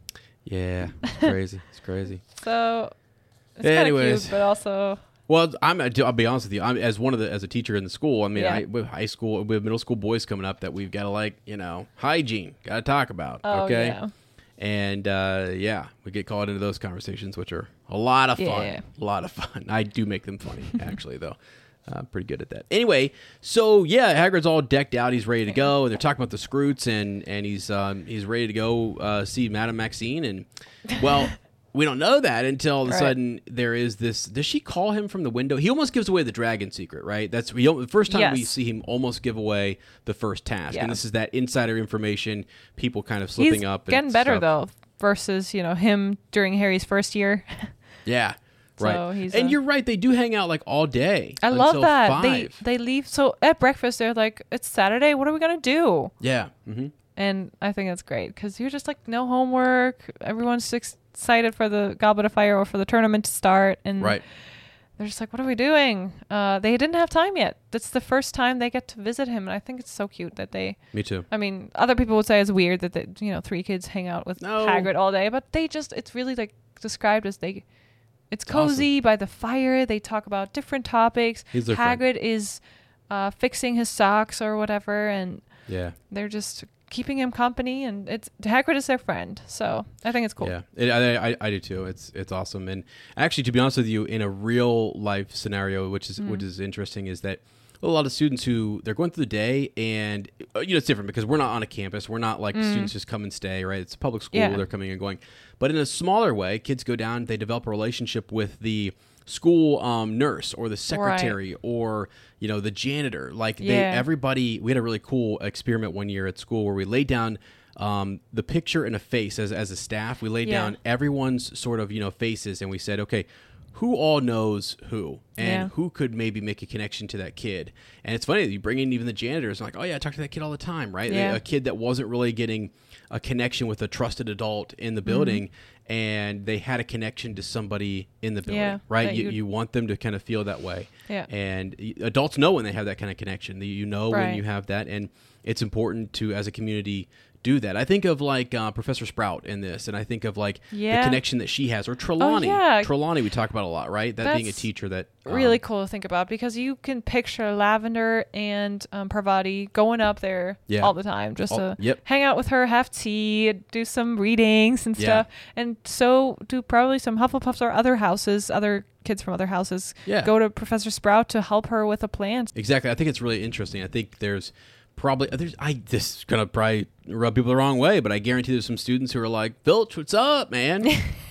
Yeah, it's crazy. It's crazy. So it's kind of Anyways. cute, but also Well, I'm. I'll be honest with you. I'm as one of the as a teacher in the school. I mean, Yeah. I, we have high school, we have middle school boys coming up that we've got to like, you know, hygiene. Got to talk about. oh okay. yeah. And uh, yeah, we get called into those conversations, which are a lot of fun. Yeah. A lot of fun. I do make them funny, actually, though. I'm pretty good at that. Anyway, so yeah, Hagrid's all decked out. He's ready to go, and they're talking about the Scroots, and and he's um, he's ready to go uh, see Madame Maxine. And well, we don't know that until all of a Right. sudden there is this. Does she call him from the window? He almost gives away the dragon secret, right? That's we don't, the first time we Yes. see him almost give away the first task, Yeah. and this is that insider information. People kind of slipping He's up. And getting better stuff. though, versus you know him during Harry's first year. Yeah. Right. So he's and a- you're right. They do hang out like all day. I love until that they five. they leave. So at breakfast, they're like, "It's Saturday. What are we gonna do?" Yeah. Mm-hmm. And I think that's great because you're just like, no homework. Everyone's ex- excited for the Goblet of Fire or for the tournament to start, and Right. they're just like, "What are we doing?" Uh, they didn't have time yet. That's the first time they get to visit him, and I think it's so cute that they. Me too. I mean, other people would say it's weird that they, you know, three kids hang out with No. Hagrid all day, but they just, it's really like described as they, it's It's awesome. cozy by the fire. They talk about different topics. He's their friend. Hagrid is uh, fixing his socks or whatever, and Yeah. they're just keeping him company, and it's Hagrid is their friend. So I think it's cool. Yeah. It, I, I I do too. It's it's awesome. And actually, to be honest with you, in a real life scenario, which is which is interesting, is that a lot of students who they're going through the day, and uh, you know it's different because we're not on a campus. We're not like students just come and stay, right? It's a public school. Yeah. They're coming and going. But in a smaller way, kids go down. They develop a relationship with the school um, nurse or the secretary or you know the janitor. Like they, Yeah. everybody. We had a really cool experiment one year at school where we laid down um, the picture and a face as as a staff. We laid Yeah. down everyone's sort of you know faces, and we said, okay, who all knows who, and Yeah. who could maybe make a connection to that kid. And it's funny that you bring in even the janitors, and like, oh yeah, I talk to that kid all the time, right? Yeah. A kid that wasn't really getting a connection with a trusted adult in the building, Mm-hmm. and they had a connection to somebody in the building, Yeah, right? that You, you- you want them to kind of feel that way. Yeah. And y- adults know when they have that kind of connection. You know when Right. you have that, and it's important to, as a community, do that. I think of like uh, Professor Sprout in this, and I think of like Yeah. the connection that she has, or Trelawney. yeah. Trelawney we talk about a lot, right? That being a That's teacher that um, Really cool to think about because you can picture Lavender and um, Parvati going up there Yeah. all the time just All- to yep. hang out with her, have tea, do some readings and Yeah. stuff. And so do probably some Hufflepuffs or other houses, other kids from other houses Yeah. go to Professor Sprout to help her with a plan. Exactly. I think it's really interesting. I think there's probably there's I this is gonna probably rub people the wrong way, but I guarantee there's some students who are like, Filch, what's up, man?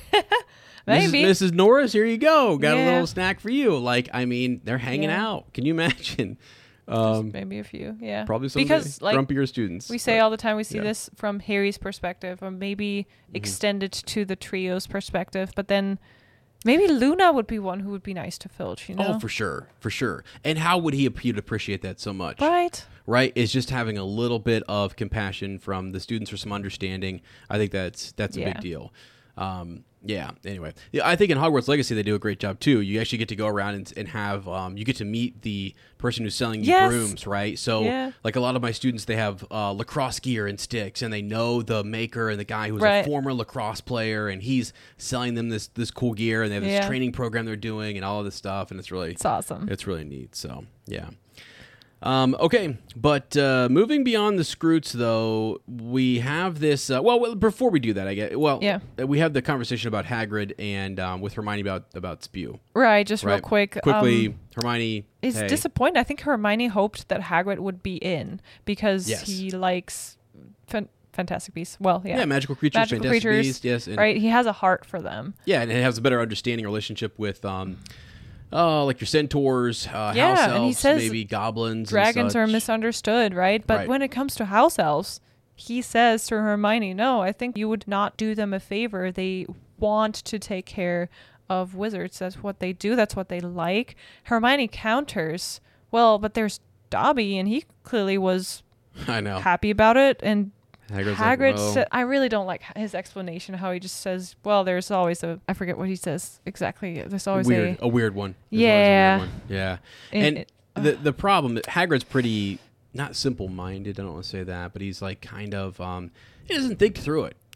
Maybe. Missus Missus Norris, here you go. Got a Yeah. little snack for you. Like, I mean, they're hanging Yeah. out. Can you imagine? Um, Maybe a few, yeah. probably some because like grumpier students. we say but- all the time, we see yeah. this from Harry's perspective, or maybe Mm-hmm. extended to the trio's perspective. But then maybe Luna would be one who would be nice to Filch. You know, Oh, for sure, for sure. And how would he he'd appreciate that so much? right? Right, is just having a little bit of compassion from the students or some understanding. I think that's that's a Yeah. big deal. Um, yeah. Anyway, yeah, I think in Hogwarts Legacy they do a great job too. You actually get to go around and, and have um, you get to meet the person who's selling you Yes. brooms, right? So, Yeah. like a lot of my students, they have uh, lacrosse gear and sticks, and they know the maker and the guy who's Right. a former lacrosse player, and he's selling them this this cool gear, and they have this Yeah. training program they're doing, and all of this stuff, and it's really It's awesome. it's really neat. So yeah. Um, okay, but uh, moving beyond the Scroots, though, we have this. Uh, well, well, before we do that, I guess. Well, Yeah. uh, we have the conversation about Hagrid and um, with Hermione about about Spew. Right, just Right. real quick. Quickly, um, Hermione is hey, disappointed. I think Hermione hoped that Hagrid would be in because Yes. he likes fan- Fantastic Beasts. Well, yeah. yeah, magical creatures, Magical fantastic creatures, beasts, yes, and, right? He has a heart for them. yeah, and it has a better understanding relationship with. Um, Oh, like your centaurs, uh, Yeah, house and he elves, says maybe goblins. Dragons and are such. misunderstood, right? But Right. when it comes to house elves, he says to Hermione, no, I think you would not do them a favor. They want to take care of wizards. That's what they do. That's what they like. Hermione counters, well, but there's Dobby, and he clearly was I know. happy about it. And Hagrid's like, Hagrid "Whoa." said, I really don't like his explanation, how he just says, well, there's always a, I forget what he says exactly. There's always weird, a, a weird one. There's Yeah. always a weird one. Yeah. And And it- the the problem, Hagrid's pretty not simple minded. I don't want to say that, but he's like kind of um, he doesn't think through it.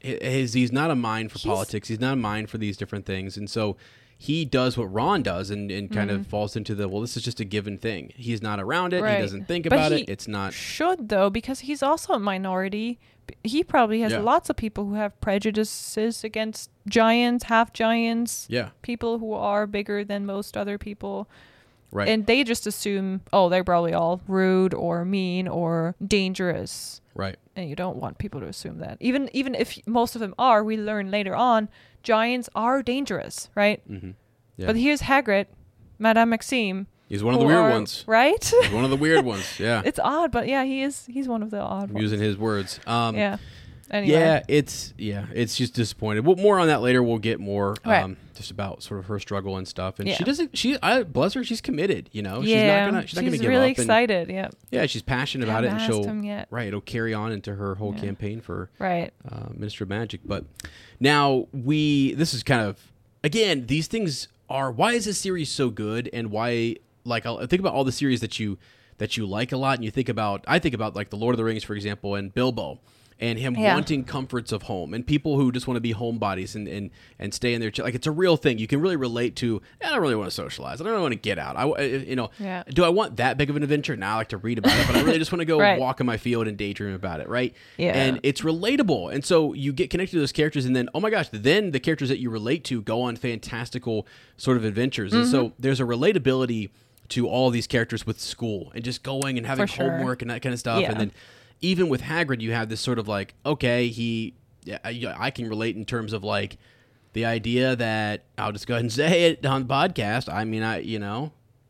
his, he's not a mind for He's- politics. He's not a mind for these different things. And so he does what Ron does and, and kind Mm-hmm. of falls into the, well, this is just a given thing. He's not around it. Right. He doesn't think But about he it. It's not. should, though, because he's also a minority. He probably has Yeah. lots of people who have prejudices against giants, half giants, Yeah. people who are bigger than most other people. Right. And they just assume, oh, they're probably all rude or mean or dangerous. right. And you don't want people to assume that. Even even if most of them are, we learn later on, giants are dangerous, right? Mm-hmm. Yeah. But here's Hagrid, Madame Maxime. He's one of the who weird are- ones. Right? He's one of the weird ones. Yeah. It's odd, but yeah, he is. He's one of the odd I'm ones. using his words. Um, Yeah. Anyway. Yeah, it's yeah, it's just disappointed. Well, more on that later. We'll get more um, Right. just about sort of her struggle and stuff. And Yeah. she doesn't. She, I bless her. She's committed. You know, Yeah. she's not gonna. She's not gonna give really up. And, excited. Yeah. yeah, she's passionate about it, and Haven't she'll asked him yet. right. It'll carry on into her whole Yeah. campaign for Right. uh, Minister of Magic. But now we. This is kind of again. These things are. Why is this series so good? And why? Like, I'll think about all the series that you that you like a lot, and you think about. I think about like the Lord of the Rings, for example, and Bilbo. And him Yeah. wanting comforts of home, and people who just want to be homebodies and, and, and stay in their ch- like it's a real thing. You can really relate to. I don't really want to socialize. I don't really want to get out. I I- you know. Yeah. Do I want that big of an adventure? Now I like to read about it, but I really just want to go Right. walk in my field and daydream about it, right? Yeah. And it's relatable, and so you get connected to those characters, and then oh my gosh, then the characters that you relate to go on fantastical sort of adventures, and Mm-hmm. so there's a relatability to all of these characters with school and just going and having For sure. homework and that kind of stuff, Yeah. and then. Even with Hagrid, you have this sort of like, okay, he, yeah, I, I can relate in terms of like the idea that I'll just go ahead and say it on the podcast. I mean, I, you know,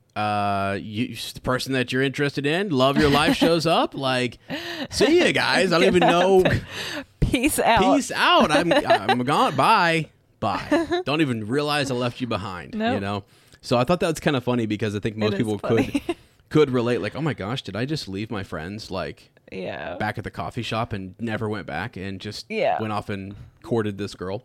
uh, you, the person that you're interested in, Love Your Life shows up. Like, see you guys. I don't even know. Peace out. Peace out. I'm, I'm gone. Bye. Bye. Don't even realize I left you behind. Nope. You know. So I thought that was kind of funny because I think most It is people funny. could could relate. Like, oh my gosh, did I just leave my friends? Like. Yeah. Back at the coffee shop and never went back and just Yeah. went off and courted this girl.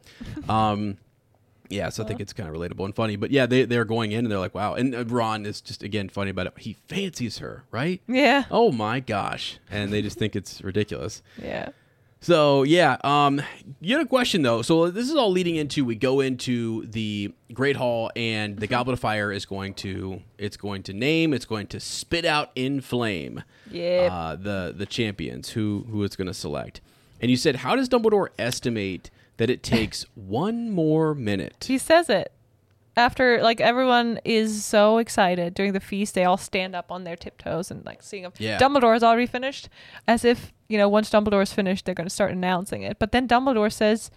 Um, yeah, so I think it's kind of relatable and funny. But yeah, they, they're going in and they're like, wow. And uh, Ron is just, again, funny about it. He fancies her, right? Yeah. Oh my gosh. And they just think it's ridiculous. Yeah. So yeah, um, you had a question though. So this is all leading into we go into the Great Hall, and the Goblet of Fire is going to it's going to name it's going to spit out in flame. Yep. Uh, the the champions who who it's going to select. And you said, how does Dumbledore estimate that it takes one more minute? He says it. After, like, everyone is so excited during the feast, they all stand up on their tiptoes and, like, seeing if Yeah. Dumbledore is already finished. As if, you know, once Dumbledore is finished, they're going to start announcing it. But then Dumbledore says,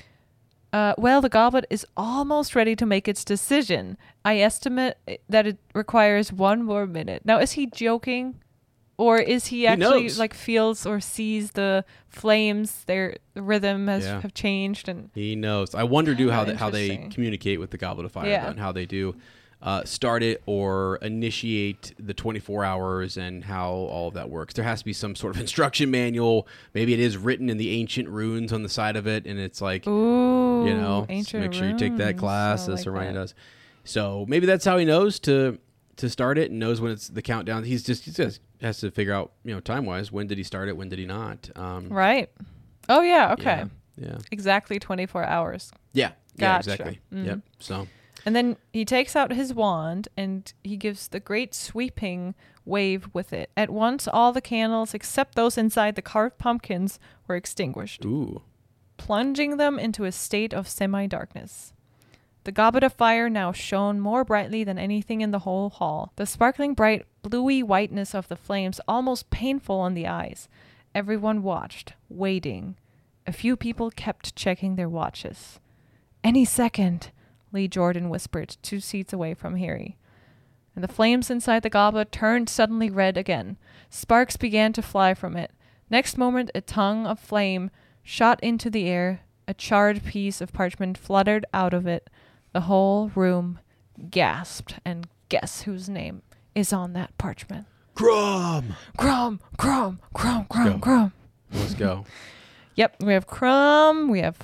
uh, well, the goblet is almost ready to make its decision. I estimate that it requires one more minute. Now, is he joking? Or is he actually, knows. like, feels or sees the flames, their rhythm has Yeah. have changed, and He knows. I wonder do how Oh, they, how they interesting. communicate with the Goblet of Fire Yeah. though, and how they do uh, start it or initiate the twenty-four hours and how all of that works. There has to be some sort of instruction manual. Maybe it is written in the ancient runes on the side of it, and it's like, ooh, you know, ancient make sure you take that runes. class I as like Hermione that. does. So maybe that's how he knows to to start it and knows when it's the countdown. He's just he just has to figure out, you know, time wise, when did he start it, when did he not? Um, Right. Oh yeah. Okay. Yeah. Yeah. Exactly twenty-four hours. Yeah. Yeah. Gotcha. Exactly. Mhm. Yep. So. And then he takes out his wand and he gives the great sweeping wave with it. At once, all the candles except those inside the carved pumpkins were extinguished, Ooh. plunging them into a state of semi-darkness. The goblet of fire now shone more brightly than anything in the whole hall. The sparkling bright, bluey whiteness of the flames almost painful on the eyes. Everyone watched, waiting. A few people kept checking their watches. Any second, Lee Jordan whispered, two seats away from Harry. And the flames inside the goblet turned suddenly red again. Sparks began to fly from it. Next moment, a tongue of flame shot into the air. A charred piece of parchment fluttered out of it. The whole room gasped, and guess whose name is on that parchment? Grum. Crumb, crumb, crumb, go. crumb, crumb. Let's go. Yep, we have Crumb, we have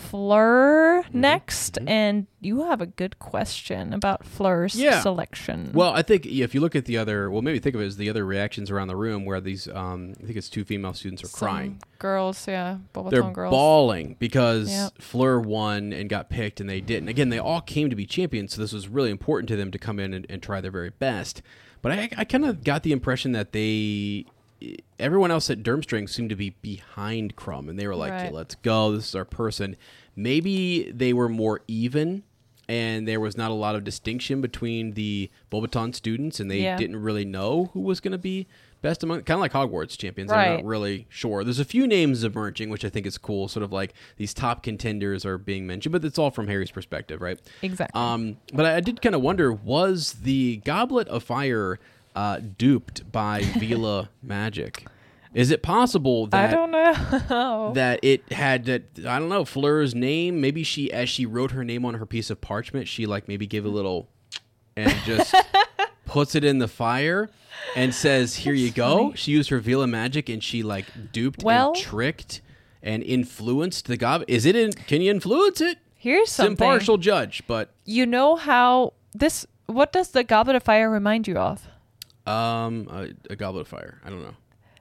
Fleur Mm-hmm. next, Mm-hmm. and you have a good question about Fleur's Yeah. selection. Well, I think if you look at the other, well, maybe think of it as the other reactions around the room where these, um, I think it's two female students are Some crying. girls, yeah, Bobaton They're girls. bawling because Yep. Fleur won and got picked and they didn't. Again, they all came to be champions, so this was really important to them to come in and, and try their very best. But I, I kind of got the impression that they, everyone else at Durmstrang seemed to be behind Crumb, and they were like, Right. "Yeah, let's go. This is our person." Maybe they were more even, and there was not a lot of distinction between the Bobaton students, and they Yeah. didn't really know who was going to be best among, kind of like Hogwarts champions. I'm Right. not really sure. There's a few names emerging, which I think is cool. Sort of like these top contenders are being mentioned, but it's all from Harry's perspective, right? Exactly. Um, but I, I did kind of wonder, was the Goblet of Fire uh, duped by Vila magic? Is it possible that I don't know. that it had that I don't know Fleur's name? Maybe she, as she wrote her name on her piece of parchment, she like maybe gave a little and just puts it in the fire and says, "Here you go." funny. She used her Vila magic and she like duped Well- and tricked and influenced the goblin. Is it in? Can you influence it? Here's It's something. impartial judge, but You know how this? What does the Goblet of Fire remind you of? um, a, a Goblet of Fire. I don't know.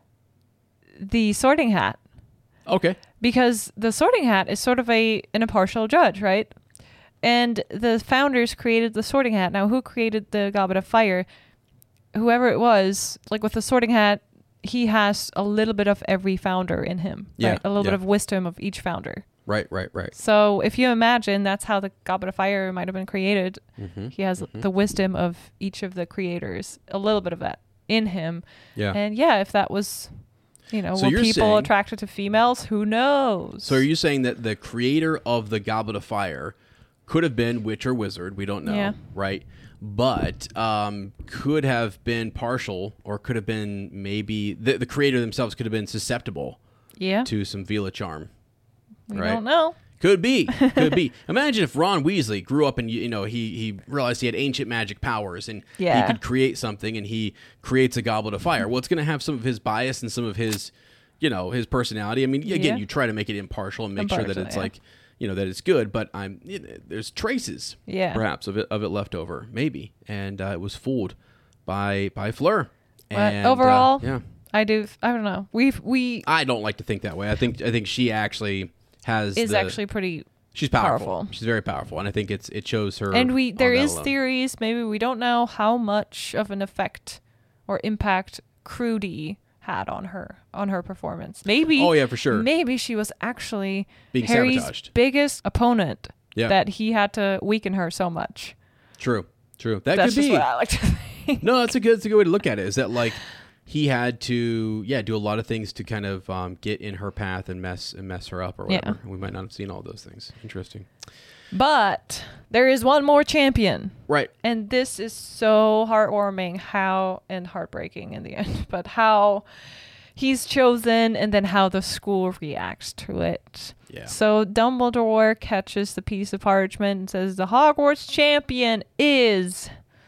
The Sorting Hat. Okay. Because the Sorting Hat is sort of a an impartial judge, right? And the founders created the Sorting Hat. Now, who created the Goblet of Fire? Whoever it was, like with the Sorting Hat, he has a little bit of every founder in him. Yeah, Right? A little yeah. bit of wisdom of each founder. Right. Right. Right. So if you imagine that's how the Goblet of Fire might have been created, Mm-hmm. he has the wisdom of each of the creators, a little bit of that in him. Yeah. And yeah, if that was, you know, So were you're people saying- attracted to females? Who knows? So are you saying that the creator of the Goblet of Fire could have been witch or wizard? We don't know, Yeah. right? But um, could have been partial, or could have been maybe the, the creator themselves could have been susceptible yeah, to some Vila charm. we right? don't know. Could be, could be. Imagine if Ron Weasley grew up and you know he he realized he had ancient magic powers and Yeah. he could create something, and he creates a Goblet of Fire. Well, it's going to have some of his bias and some of his, you know, his personality. I mean, again, Yeah. you try to make it impartial and make sure that Impartial, it's yeah. like, you know, that it's good. But I'm you know, there's traces, Yeah. perhaps of it of it left over, maybe, and uh, it was fooled by by Fleur. But And, uh, overall, yeah, I do. I don't know. We've we I don't like to think that way. I think I think she actually has is the, actually pretty. She's powerful. powerful. She's very powerful, and I think it's it shows her. And we on there that is alone. theories. Maybe we don't know how much of an effect or impact Crudy had on her on her performance. Maybe. Oh yeah, for sure. Maybe she was actually Being Harry's sabotaged. biggest opponent. Yeah. That he had to weaken her so much. True, true. That That's could just be. what I like to think. No, that's a good. That's a good way to look at it. Is that like he had to, yeah, do a lot of things to kind of um, get in her path and mess and mess her up or Yeah. whatever. We might not have seen all those things. Interesting. But there is one more champion. Right. And this is so heartwarming how and heartbreaking in the end, but how he's chosen and then how the school reacts to it. Yeah. So Dumbledore catches the piece of parchment and says the Hogwarts champion is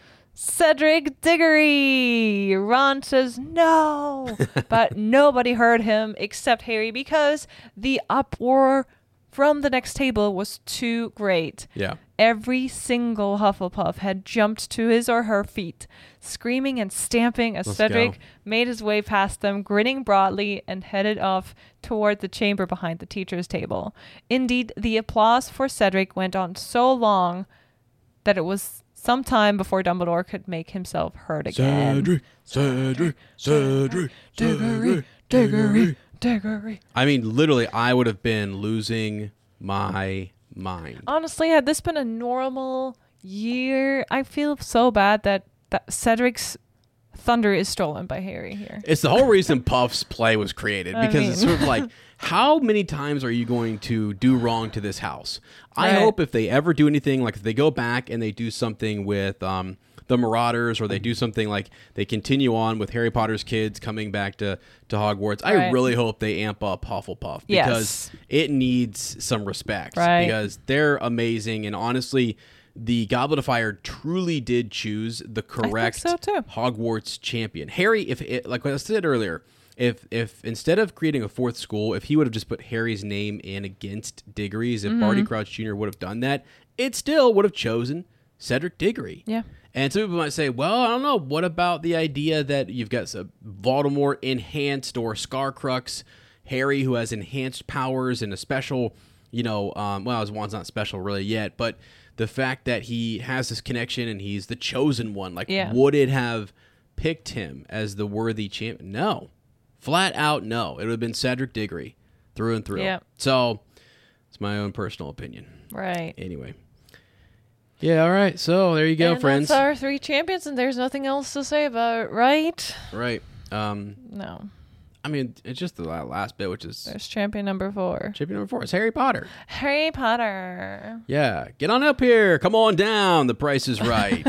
Cedric Diggory. Ron says no, but nobody heard him except Harry because the uproar from the next table was too great. Yeah. Every single Hufflepuff had jumped to his or her feet, screaming and stamping as Let's Cedric go. made his way past them, grinning broadly, and headed off toward the chamber behind the teacher's table. Indeed, the applause for Cedric went on so long that it was some time before Dumbledore could make himself heard again. Cedric, Cedric, Cedric, Diggory, Diggory, Diggory. I mean, literally, I would have been losing my mind. Honestly, had this been a normal year, I feel so bad that, that Cedric's thunder is stolen by Harry here. It's the whole reason Puff's play was created, I because it's mean- sort of like, how many times are you going to do wrong to this house? I Right. hope if they ever do anything, like if they go back and they do something with um, the Marauders, or they do something like they continue on with Harry Potter's kids coming back to, to Hogwarts, I Right. really hope they amp up Hufflepuff, because Yes. it needs some respect, Right. because they're amazing. And honestly, the Goblet of Fire truly did choose the correct so, too. Hogwarts champion. Harry, if it, like I said earlier, if if instead of creating a fourth school, if he would have just put Harry's name in against Diggory's, if Mm-hmm. Barty Crouch Junior would have done that, it still would have chosen Cedric Diggory. Yeah. And some people might say, well, I don't know. What about the idea that you've got some Voldemort enhanced or Scarcrux Harry who has enhanced powers and a special, you know, um, well, his wand's not special really yet, but the fact that he has this connection and he's the chosen one, like, Yeah. would it have picked him as the worthy champion? No. Flat out, no. It would have been Cedric Diggory through and through. Yeah. So it's my own personal opinion. Right. Anyway. Yeah, all right. So there you go, and friends. that's our three champions, and there's nothing else to say about it, right? Right. Um, No. I mean, it's just the la- last bit, which is There's champion number four. champion number four. It's Harry Potter. Harry Potter. Yeah. Get on up here. Come on down. The price is right.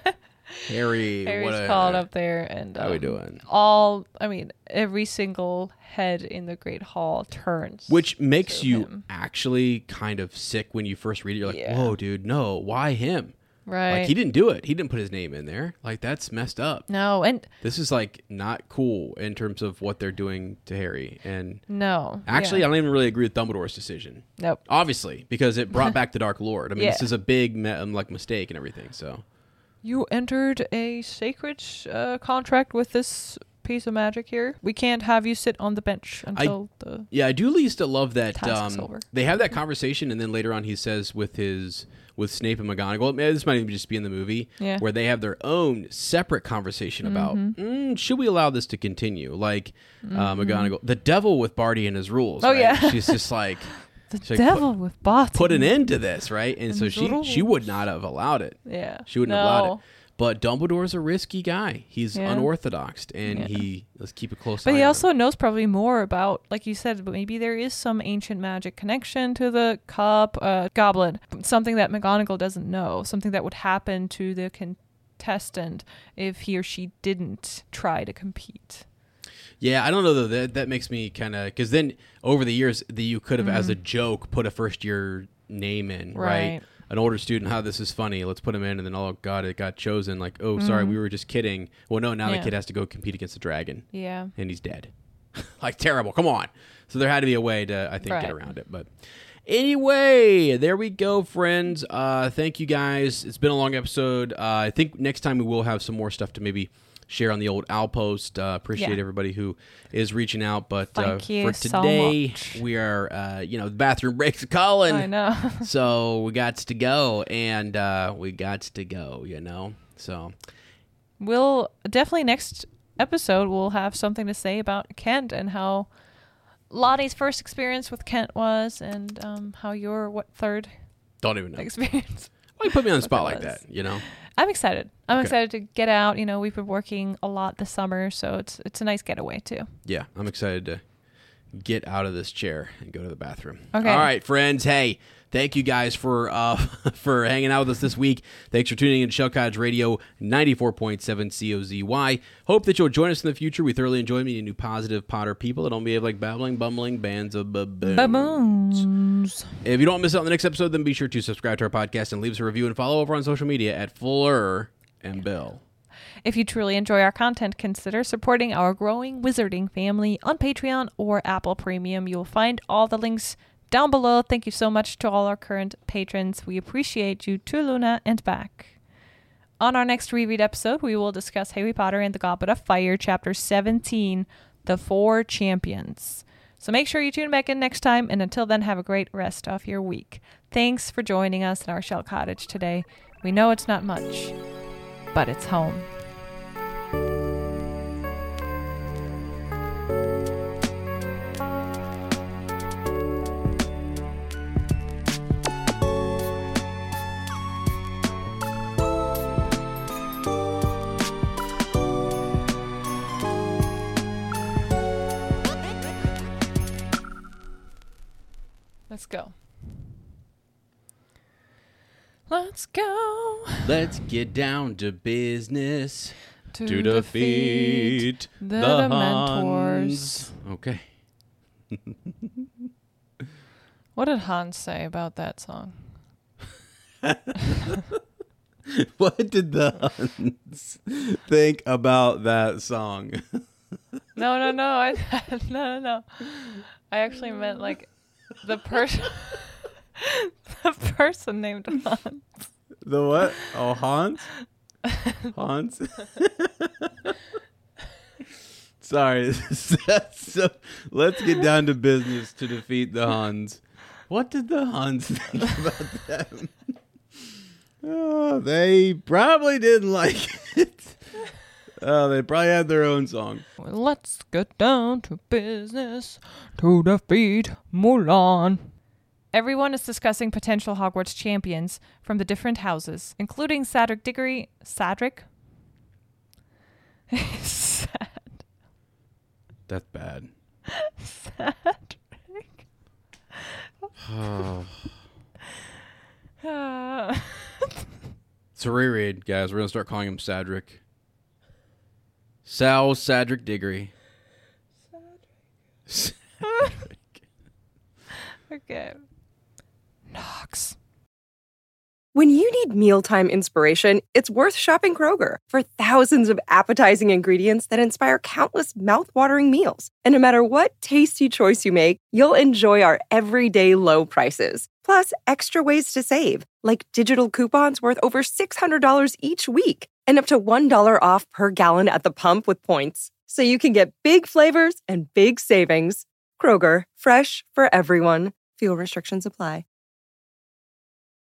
Harry, Harry's what a, called up there, and How we um, doing? all, I mean, every single head in the Great Hall turns. Which makes to you him. actually kind of sick when you first read it. You're like, Yeah. whoa, dude, no. Why him? Right. Like, he didn't do it. He didn't put his name in there. Like, that's messed up. No, and This is, like, not cool in terms of what they're doing to Harry. And no. actually, yeah. I don't even really agree with Dumbledore's decision. Nope. Obviously, because it brought back the Dark Lord. I mean, Yeah. this is a big, me- um, like, mistake and everything, so. You entered a sacred uh, contract with this piece of magic here. We can't have you sit on the bench until the... Yeah, I do at least love that Task's um, over. they have that conversation, and then later on he says with his with Snape and McGonagall, maybe this might even just be in the movie, Yeah. where they have their own separate conversation about mm, should we allow this to continue? Like uh, McGonagall, the devil with Barty and his rules. Oh, right? yeah. She's just like The she's like, devil with bots. put, put an end to this, right? And, And so she she rules. would not have allowed it. Yeah. She wouldn't no. have allowed it. But Dumbledore's a risky guy. He's Yeah. unorthodox, and Yeah. he let's keep a close eye. But he on him. also knows probably more about, like you said, but maybe there is some ancient magic connection to the cup, uh, goblet, something that McGonagall doesn't know, something that would happen to the contestant if he or she didn't try to compete. Yeah, I don't know though. That that makes me kind of because then over the years, the, you could have, as a joke, put a first year name in, right? Right. An older student. How this is funny. Let's put him in, and then oh god, it got chosen. Like oh, sorry, we were just kidding. Well, no, now Yeah. the kid has to go compete against the dragon, Yeah. and he's dead. Like terrible. Come on. So there had to be a way to, I think, Right. get around it. But anyway, there we go, friends. Uh, thank you guys. It's been a long episode. Uh, I think next time we will have some more stuff to maybe share on the old Outpost. Uh, appreciate Yeah. everybody who is reaching out. But uh, Thank you for so today, much. we are, uh, you know, the bathroom breaks are calling. I know. So we got to go, and uh, we got to go, you know. So We'll definitely next episode we'll have something to say about Kent and how Lottie's first experience with Kent was, and um, how your what third don't even know. experience. Why you put me on the spot What like that that, you know? I'm excited. I'm Okay. excited to get out. You know, we've been working a lot this summer, so it's it's a nice getaway too. Yeah, I'm excited to get out of this chair and go to the bathroom. Okay. All right, friends. Hey, thank you guys for uh, for hanging out with us this week. Thanks for tuning in to Shell Cottage Radio ninety-four point seven C O Z Y. Hope that you'll join us in the future. We thoroughly enjoy meeting new positive Potter people that don't behave like babbling, bumbling bands of baboons. Baboons. If you don't miss out on the next episode, then be sure to subscribe to our podcast and leave us a review and follow over on social media at Fuller and Bill. If you truly enjoy our content, consider supporting our growing wizarding family on Patreon or Apple Premium. You'll find all the links down below. Thank you so much to all our current patrons. We appreciate you to Luna and back. On our next reread episode, we will discuss Harry Potter and the Goblet of Fire, Chapter seventeen, The Four Champions. So make sure you tune back in next time, and until then, have a great rest of your week. Thanks for joining us in our Shell Cottage today. We know it's not much, but it's home. Let's go. Let's go Let's get down to business. to, To defeat the, the Dementors. Huns. Okay. What did Hans say about that song? What did the Huns think about that song? No, no, no. I, no, no, no. I actually meant like the person, the person named Hans. The what? Oh, Hans? Hans? Sorry. So, let's get down to business to defeat the Hans. What did the Hans think about them? Oh, they probably didn't like it. Oh, they probably had their own song. Let's get down to business to defeat Mulan. Everyone is discussing potential Hogwarts champions from the different houses, including Cedric Diggory. Cedric? Sad. That's bad. Cedric. Oh. Uh, It's a reread, guys. We're going to start calling him Cedric. Sal Cedric Diggory. Cedric. Okay. Knox. When you need mealtime inspiration, it's worth shopping Kroger for thousands of appetizing ingredients that inspire countless mouth-watering meals. And no matter what tasty choice you make, you'll enjoy our everyday low prices. Plus, extra ways to save, like digital coupons worth over six hundred dollars each week and up to one dollar off per gallon at the pump with points. So you can get big flavors and big savings. Kroger, fresh for everyone. Fuel restrictions apply.